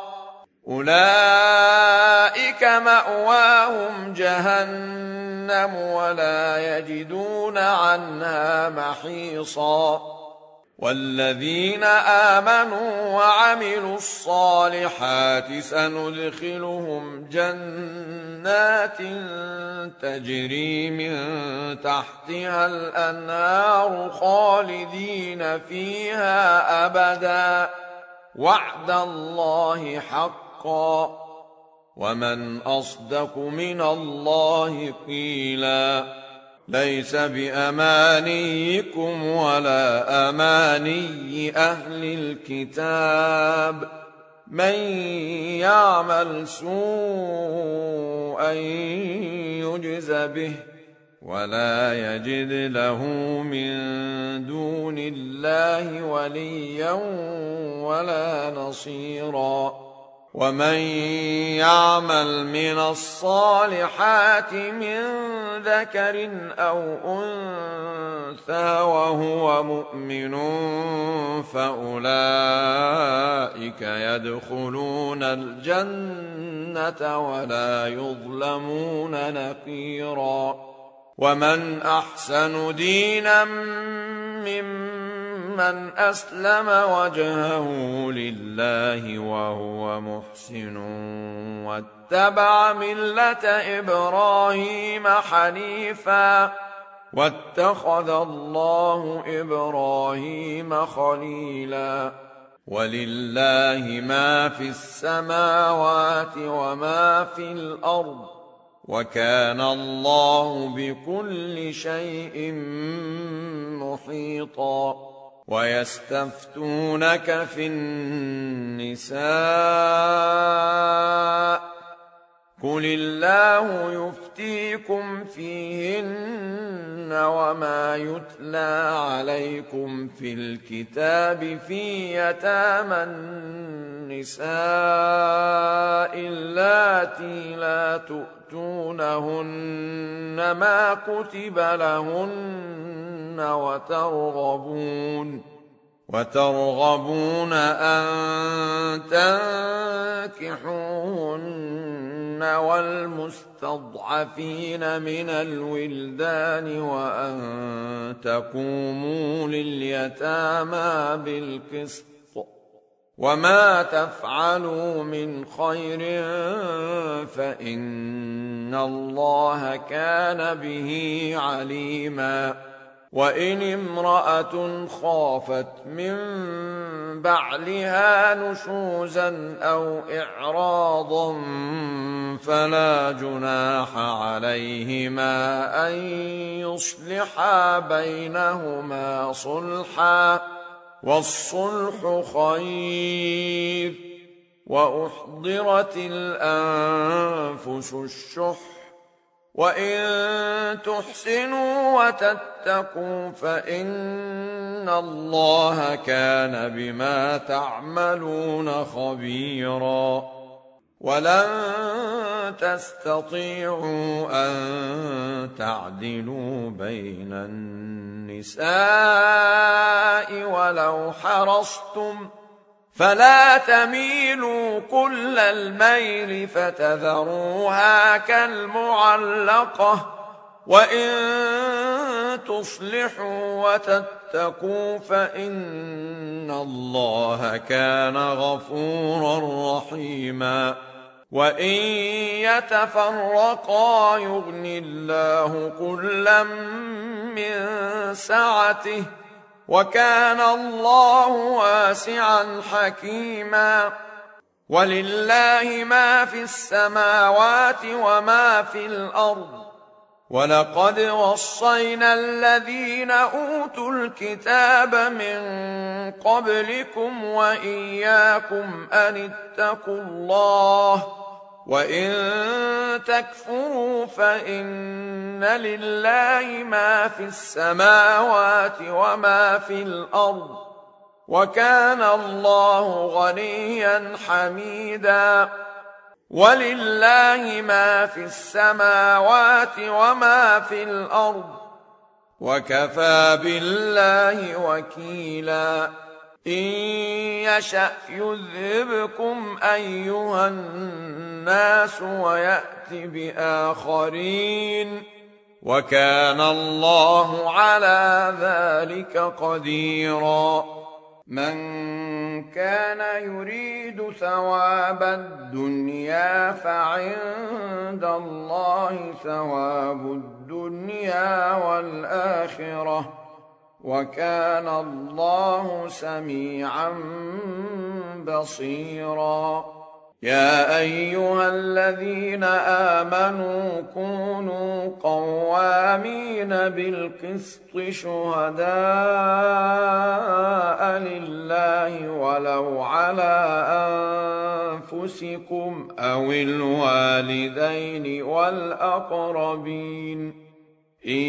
أولئك مأواهم جهنم ولا يجدون عنها محيصا والذين آمنوا وعملوا الصالحات سندخلهم جنات تجري من تحتها الأنهار خالدين فيها أبدا وعد الله حقا ومن أصدق من الله قيلا ليس بأمانيكم ولا أماني أهل الكتاب من يعمل سوءا يجز به ولا يجد له من دون الله وليا ولا نصيرا ومن يعمل من الصالحات من ذكر أو أنثى وهو مؤمن فأولئك يدخلون الجنة ولا يظلمون نقيرا ومن أحسن دينا ممن أسلم وجهه لله وهو محسن واتبع ملة إبراهيم حنيفا واتخذ الله إبراهيم خليلا ولله ما في السماوات وما في الأرض وكان الله بكل شيء محيطا ويستفتونك في النساء قل الله يفتيكم فيهن وما يتلى عليكم في الكتاب في يتامى النساء اللاتي لا تؤتونهن ما كتب لهن وترغبون أن تنكحوهن والمستضعفين من الولدان وأن تقوموا لليتامى بالقسط وما تفعلوا من خير فإن الله كان به عليما وإن امرأة خافت من بعلها نشوزا أو إعراضا فلا جناح عليهما أن يصلحا بينهما صلحا والصلح خير وأحضرت الأنفس الشح وإن تحسنوا وتتقوا فإن الله كان بما تعملون خبيرا ولن تستطيعوا أن تعدلوا بين النساء ولو حرصتم فلا تميلوا كل الميل فتذروها كالمعلقة وإن تصلحوا وتتقوا فإن الله كان غفورا رحيما وإن يتفرقا يغن الله كلا من سعته وكان الله واسعا حكيما ولله ما في السماوات وما في الأرض ولقد وصينا الذين أوتوا الكتاب من قبلكم وإياكم أن اتقوا الله وإن تكفروا فإن لله ما في السماوات وما في الأرض وكان الله غنيا حميدا ولله ما في السماوات وما في الأرض وكفى بالله وكيلا إن يشأ يذهبكم أيها الناس ويأت بآخرين وكان الله على ذلك قديرا من كان يريد ثواب الدنيا فعند الله ثواب الدنيا والآخرة وكان الله سميعا بصيرا يا أيها الذين آمنوا كونوا قوامين بالقسط شهداء لله ولو على أنفسكم أو الوالدين والأقربين إن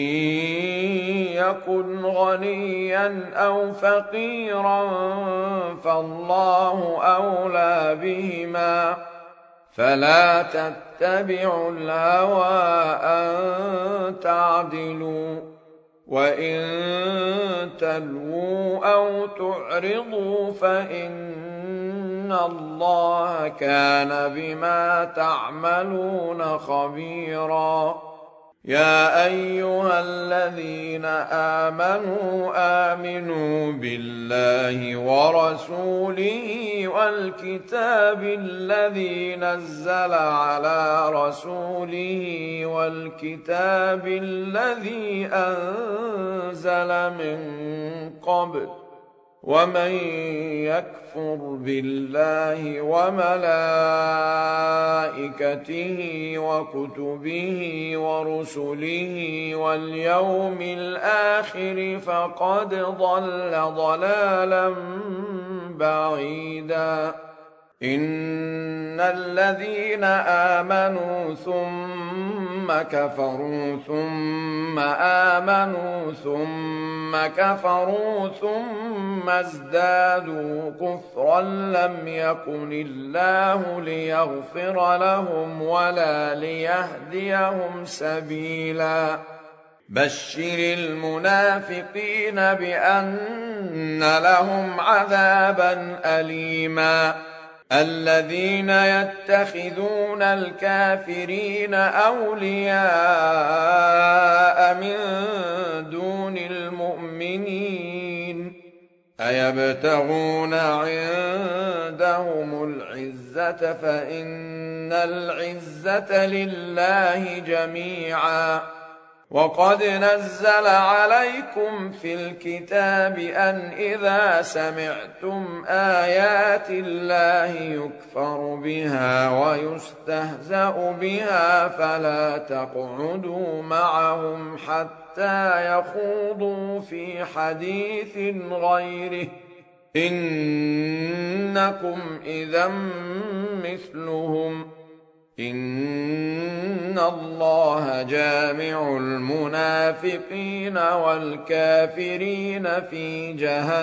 يكن غنيا أو فقيرا فالله أولى بهما فلا تتبعوا الهوى أن تعدلوا وإن تلووا أو تعرضوا فإن الله كان بما تعملون خبيرا يا أيها الذين آمنوا بالله ورسوله والكتاب الذي نزل على رسوله والكتاب الذي أنزل من قبل ومن يكفر بالله وملائكته وكتبه ورسله واليوم الآخر فقد ضل ضلالا بعيدا إن الذين آمنوا ثم كفروا ثم آمنوا ثم كفروا ثم ازدادوا كفرا لم يكن الله ليغفر لهم ولا ليهديهم سبيلا بشر المنافقين بأن لهم عذابا أليما الذين يتخذون الكافرين أولياء من دون المؤمنين أيبتغون عندهم العزة فإن العزة لله جميعا وقد نزل عليكم في الكتاب أن إذا سمعتم آيات الله يكفر بها ويستهزأ بها فلا تقعدوا معهم حتى يخوضوا في حديث غيره إنكم إذا مثلهم إن الله جامع المنافقين والكافرين في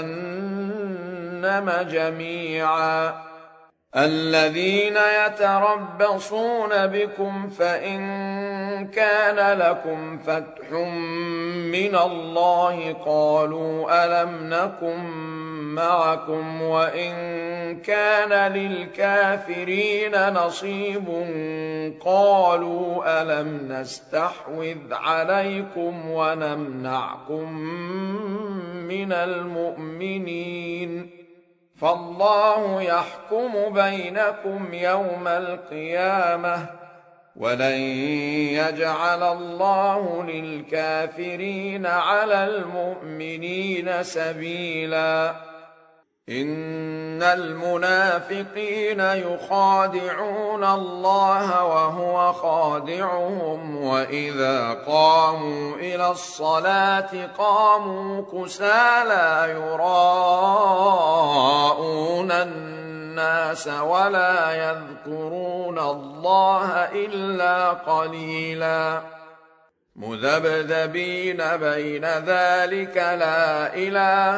جهنم جميعا الذين يتربصون بكم فإن كان لكم فتح من الله قالوا ألم نكن معكم وإن كان للكافرين نصيب قالوا ألم نستحوذ عليكم ونمنعكم من المؤمنين فالله يحكم بينكم يوم القيامة ولن يجعل الله للكافرين على المؤمنين سبيلا إن المنافقين يخادعون الله وهو خادعهم وإذا قاموا إلى الصلاة قاموا كسالى يراءون الناس ولا يذكرون الله إلا قليلا مذبذبين بين ذلك لا إله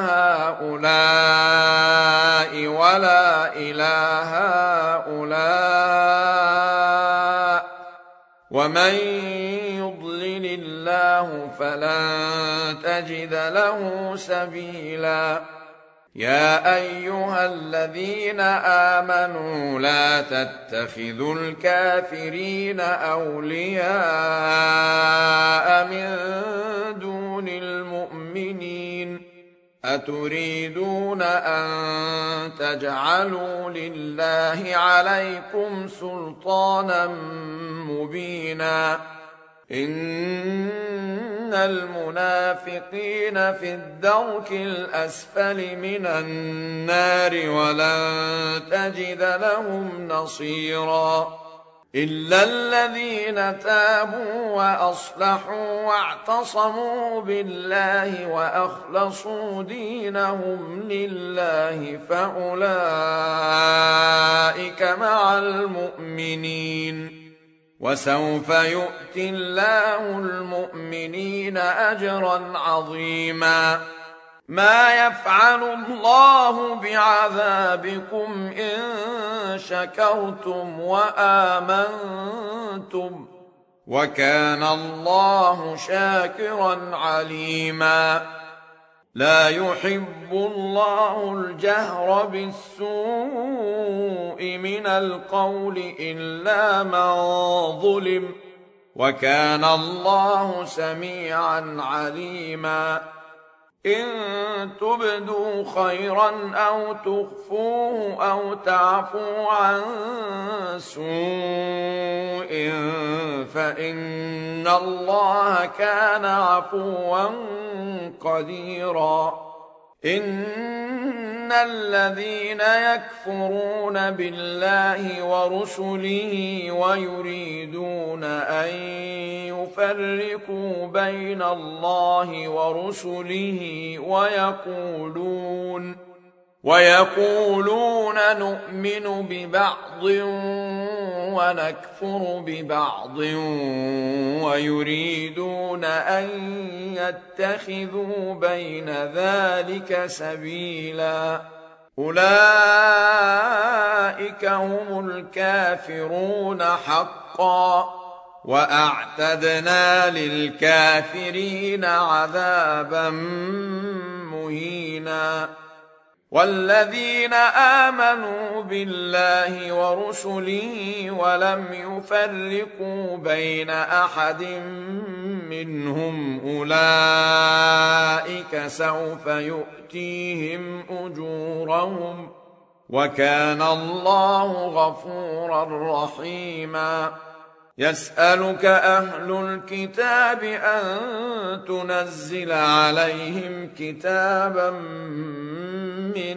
هؤلاء ولا إله هؤلاء ومن يضلل الله فلن تجد له سبيلا يا أيها الذين آمنوا لا تتخذوا الكافرين أولياء من دون المؤمنين أتريدون أن تجعلوا لله عليكم سلطانا مبينا إن المنافقين في الدرك الأسفل من النار ولن تجد لهم نصيرا إلا الذين تابوا وأصلحوا واعتصموا بالله وأخلصوا دينهم لله فأولئك مع المؤمنين وسوف يؤتي الله المؤمنين أجرا عظيما ما يفعل الله بعذابكم إن شكرتم وآمنتم وكان الله شاكرا عليما لا يحب الله الجهر بالسوء من القول إلا من ظلم وكان الله سميعا عليما إن تبدوا خيرا أو تخفوه أو تعفوا عن سوء فإن الله كان عفوا قديرا إن الذين يكفرون بالله ورسله ويريدون أن يفرقوا بين الله ورسله ويقولون نؤمن ببعض ونكفر ببعض ويريدون أن يتخذوا بين ذلك سبيلا أولئك هم الكافرون حقا وأعتدنا للكافرين عذابا مهينا والذين آمنوا بالله ورسله ولم يفرقوا بين أحد منهم أولئك سوف يؤتيهم أجورهم وكان الله غفورا رحيما يسألك أهل الكتاب أن تنزل عليهم كتابا من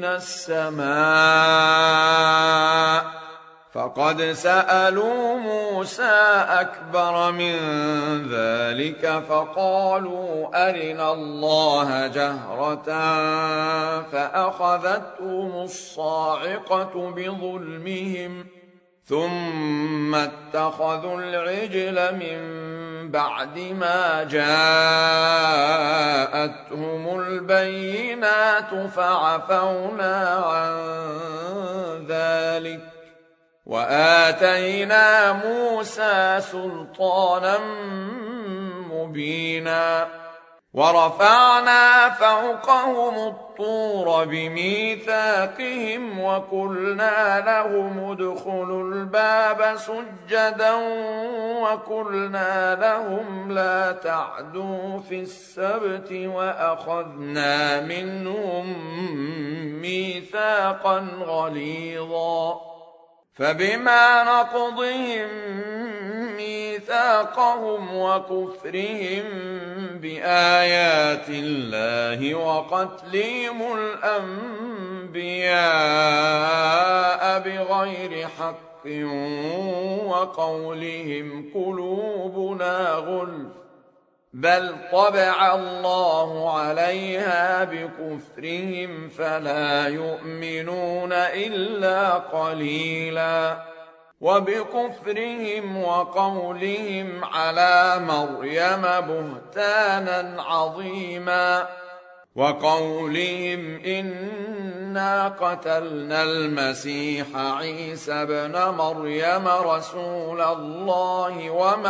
السماء فقد سألوا موسى أكبر من ذلك فقالوا أرنا الله جهرة فأخذتهم الصاعقة بظلمهم ثم اتخذوا العجل من بعد ما جاءتهم البينات فعفونا عن ذلك وآتينا موسى سلطانا مبينا ورفعنا فوقهم الطور بميثاقهم وقلنا لهم ادخلوا الباب سجدا وقلنا لهم لا تعدوا في السبت وأخذنا منهم ميثاقا غليظا فبما نقضهم ميثاقهم وكفرهم بآيات الله وقتلهم الأنبياء بغير حق وقولهم قلوبنا غلف بل طبع الله عليها بكفرهم فلا يؤمنون إلا قليلا وبكفرهم وقولهم على مريم بهتانا عظيما وقولهم إنا قتلنا المسيح عيسى ابن مريم رسول الله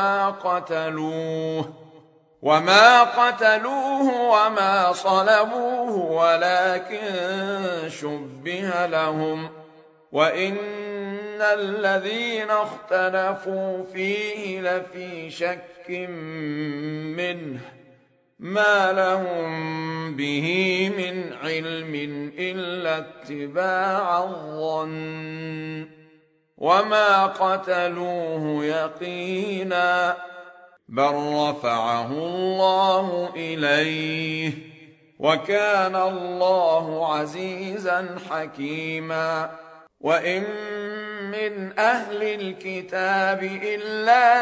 وما قتلوه وما صلبوه ولكن شبه لهم وإن الذين اختلفوا فيه لفي شك منه ما لهم به من علم إلا اتباع الظن وما قتلوه يقينا بل رفعه الله إليه وكان الله عزيزا حكيما وإن من أهل الكتاب إلا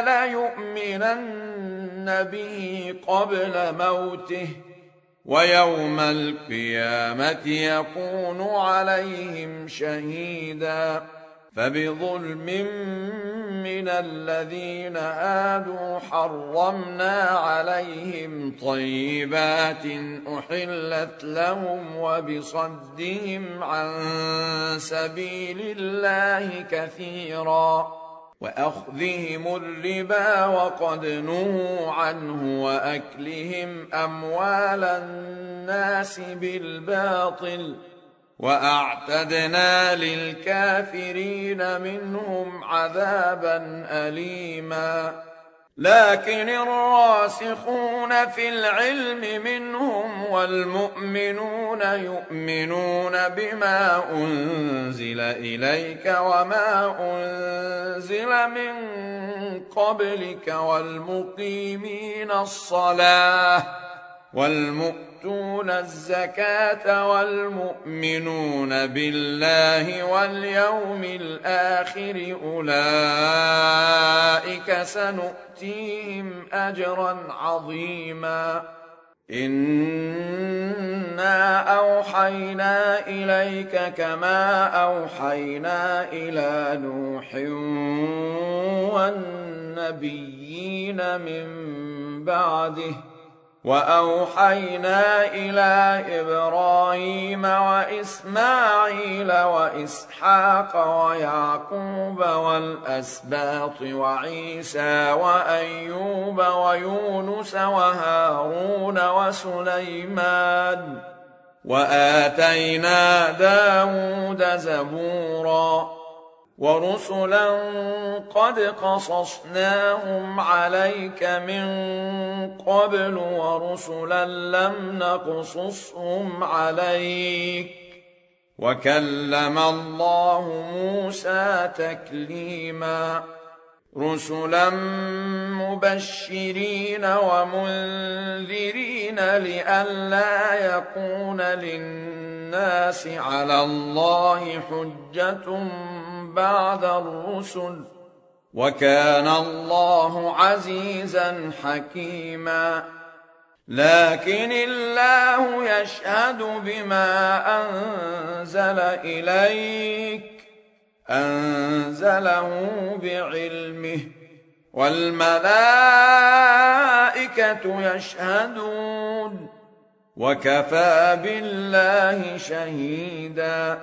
ليؤمنن به قبل موته ويوم القيامة يكون عليهم شهيدا فبظلم من الذين هادوا حرمنا عليهم طيبات أحلت لهم وبصدهم عن سبيل الله كثيرا وأخذهم الربا وقد نهوا عنه وأكلهم أموال الناس بالباطل وأعتدنا للكافرين منهم عذابا أليما لكن الراسخون في العلم منهم والمؤمنون يؤمنون بما أنزل إليك وما أنزل من قبلك والمقيمين الصلاة والمؤتون الزكاة والمؤمنون بالله واليوم الآخر أولئك سنؤتيهم أجرا عظيما إنا أوحينا إليك كما أوحينا إلى نوح والنبيين من بعده وأوحينا إلى إبراهيم وإسماعيل وإسحاق ويعقوب والأسباط وعيسى وأيوب ويونس وهارون وسليمان وآتينا داود زبورا ورسلا قد قصصناهم عليك من قبل ورسلا لم نقصصهم عليك وكلم الله موسى تكليما رسلا مبشرين ومنذرين لئلا يكون للناس على الله حجة بعد الرسل وكان الله عزيزا حكيما لكن الله يشهد بما أنزل إليك أنزله بعلمه والملائكة يشهدون وكفى بالله شهيدا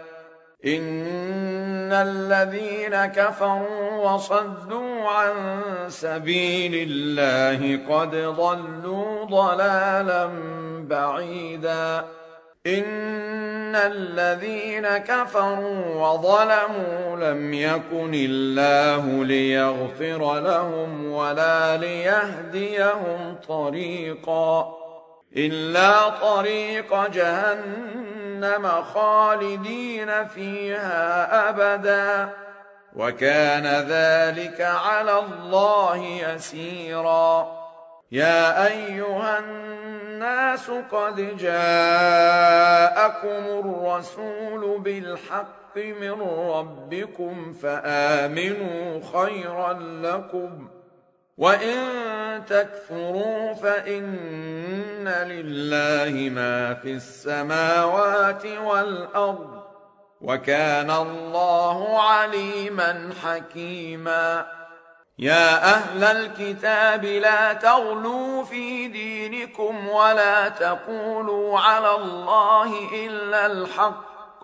إن الذين كفروا وصدوا عن سبيل الله قد ضلوا ضلالا بعيدا إن الذين كفروا وظلموا لم يكن الله ليغفر لهم ولا ليهديهم طريقا إلا طريق جهنم خالدين فيها أبدا وكان ذلك على الله يسيرا يا أيها الناس قد جاءكم الرسول بالحق من ربكم فآمنوا خيرا لكم وإن تكفروا فإن لله ما في السماوات والأرض وكان الله عليما حكيما يا أهل الكتاب لا تغلوا في دينكم ولا تقولوا على الله إلا الحق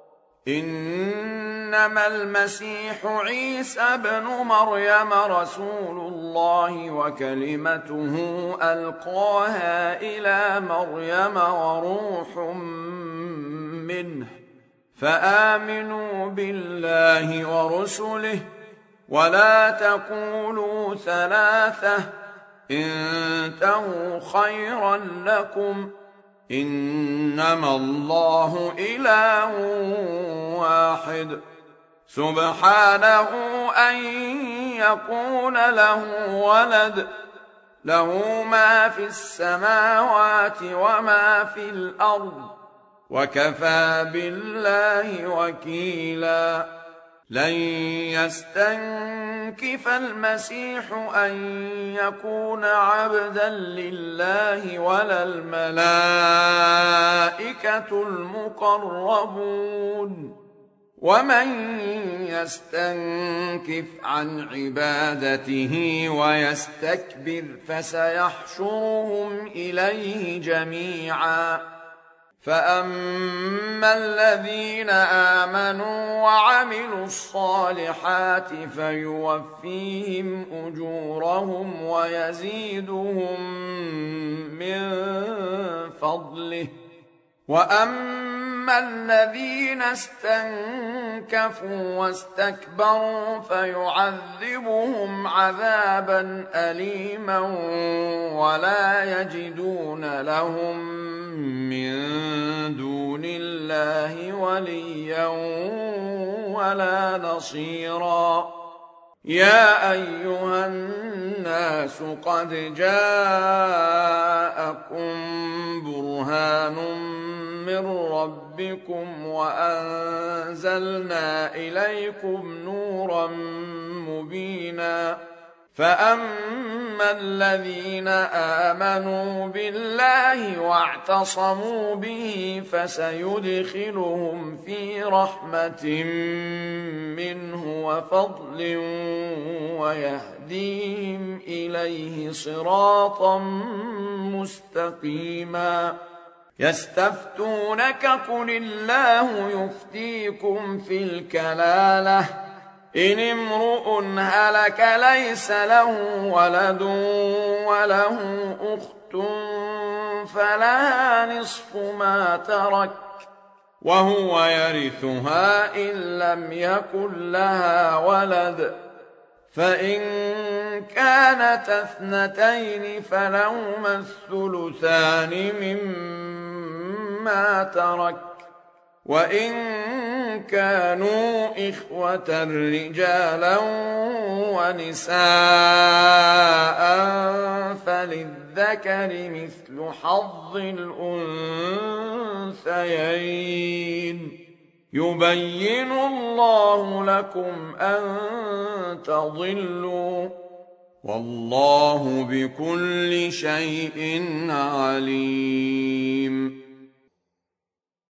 إنما المسيح عيسى ابن مريم رسول الله وكلمته ألقاها إلى مريم وروح منه فآمنوا بالله ورسله ولا تقولوا ثلاثة انتهوا خيرا لكم إنما الله إله واحد سبحانه أن يكون له ولد له ما في السماوات وما في الأرض وكفى بالله وكيلا لن يستنكف المسيح أن يكون عبدا لله ولا الملائكة المقربون ومن يستنكف عن عبادته ويستكبر فسيحشرهم إليه جميعا فأما الذين آمنوا وعملوا الصالحات فيوفيهم أجورهم ويزيدهم من فضله وأما الذين استنكفوا واستكبروا فيعذبهم عذابا أليما ولا يجدون لهم من دون الله وليا ولا نصيرا يا أيها الناس قد جاءكم برهان من ربكم وأنزلنا إليكم نورا مبينا فأما الذين آمنوا بالله واعتصموا به فسيدخلهم في رحمة منه وفضل ويهديهم إليه صراطا مستقيما يستفتونك قل الله يفتيكم في الكلالة إن امرؤ هلك ليس له ولد وله أخت فلها نصف ما ترك وهو يرثها إن لم يكن لها ولد فإن كانت اثنتين فلهما الثلثان مما ترك وإن كانوا إخوة رجالا ونساء فللذكر مثل حظ الأنثيين يبين الله لكم أن تضلوا والله بكل شيء عليم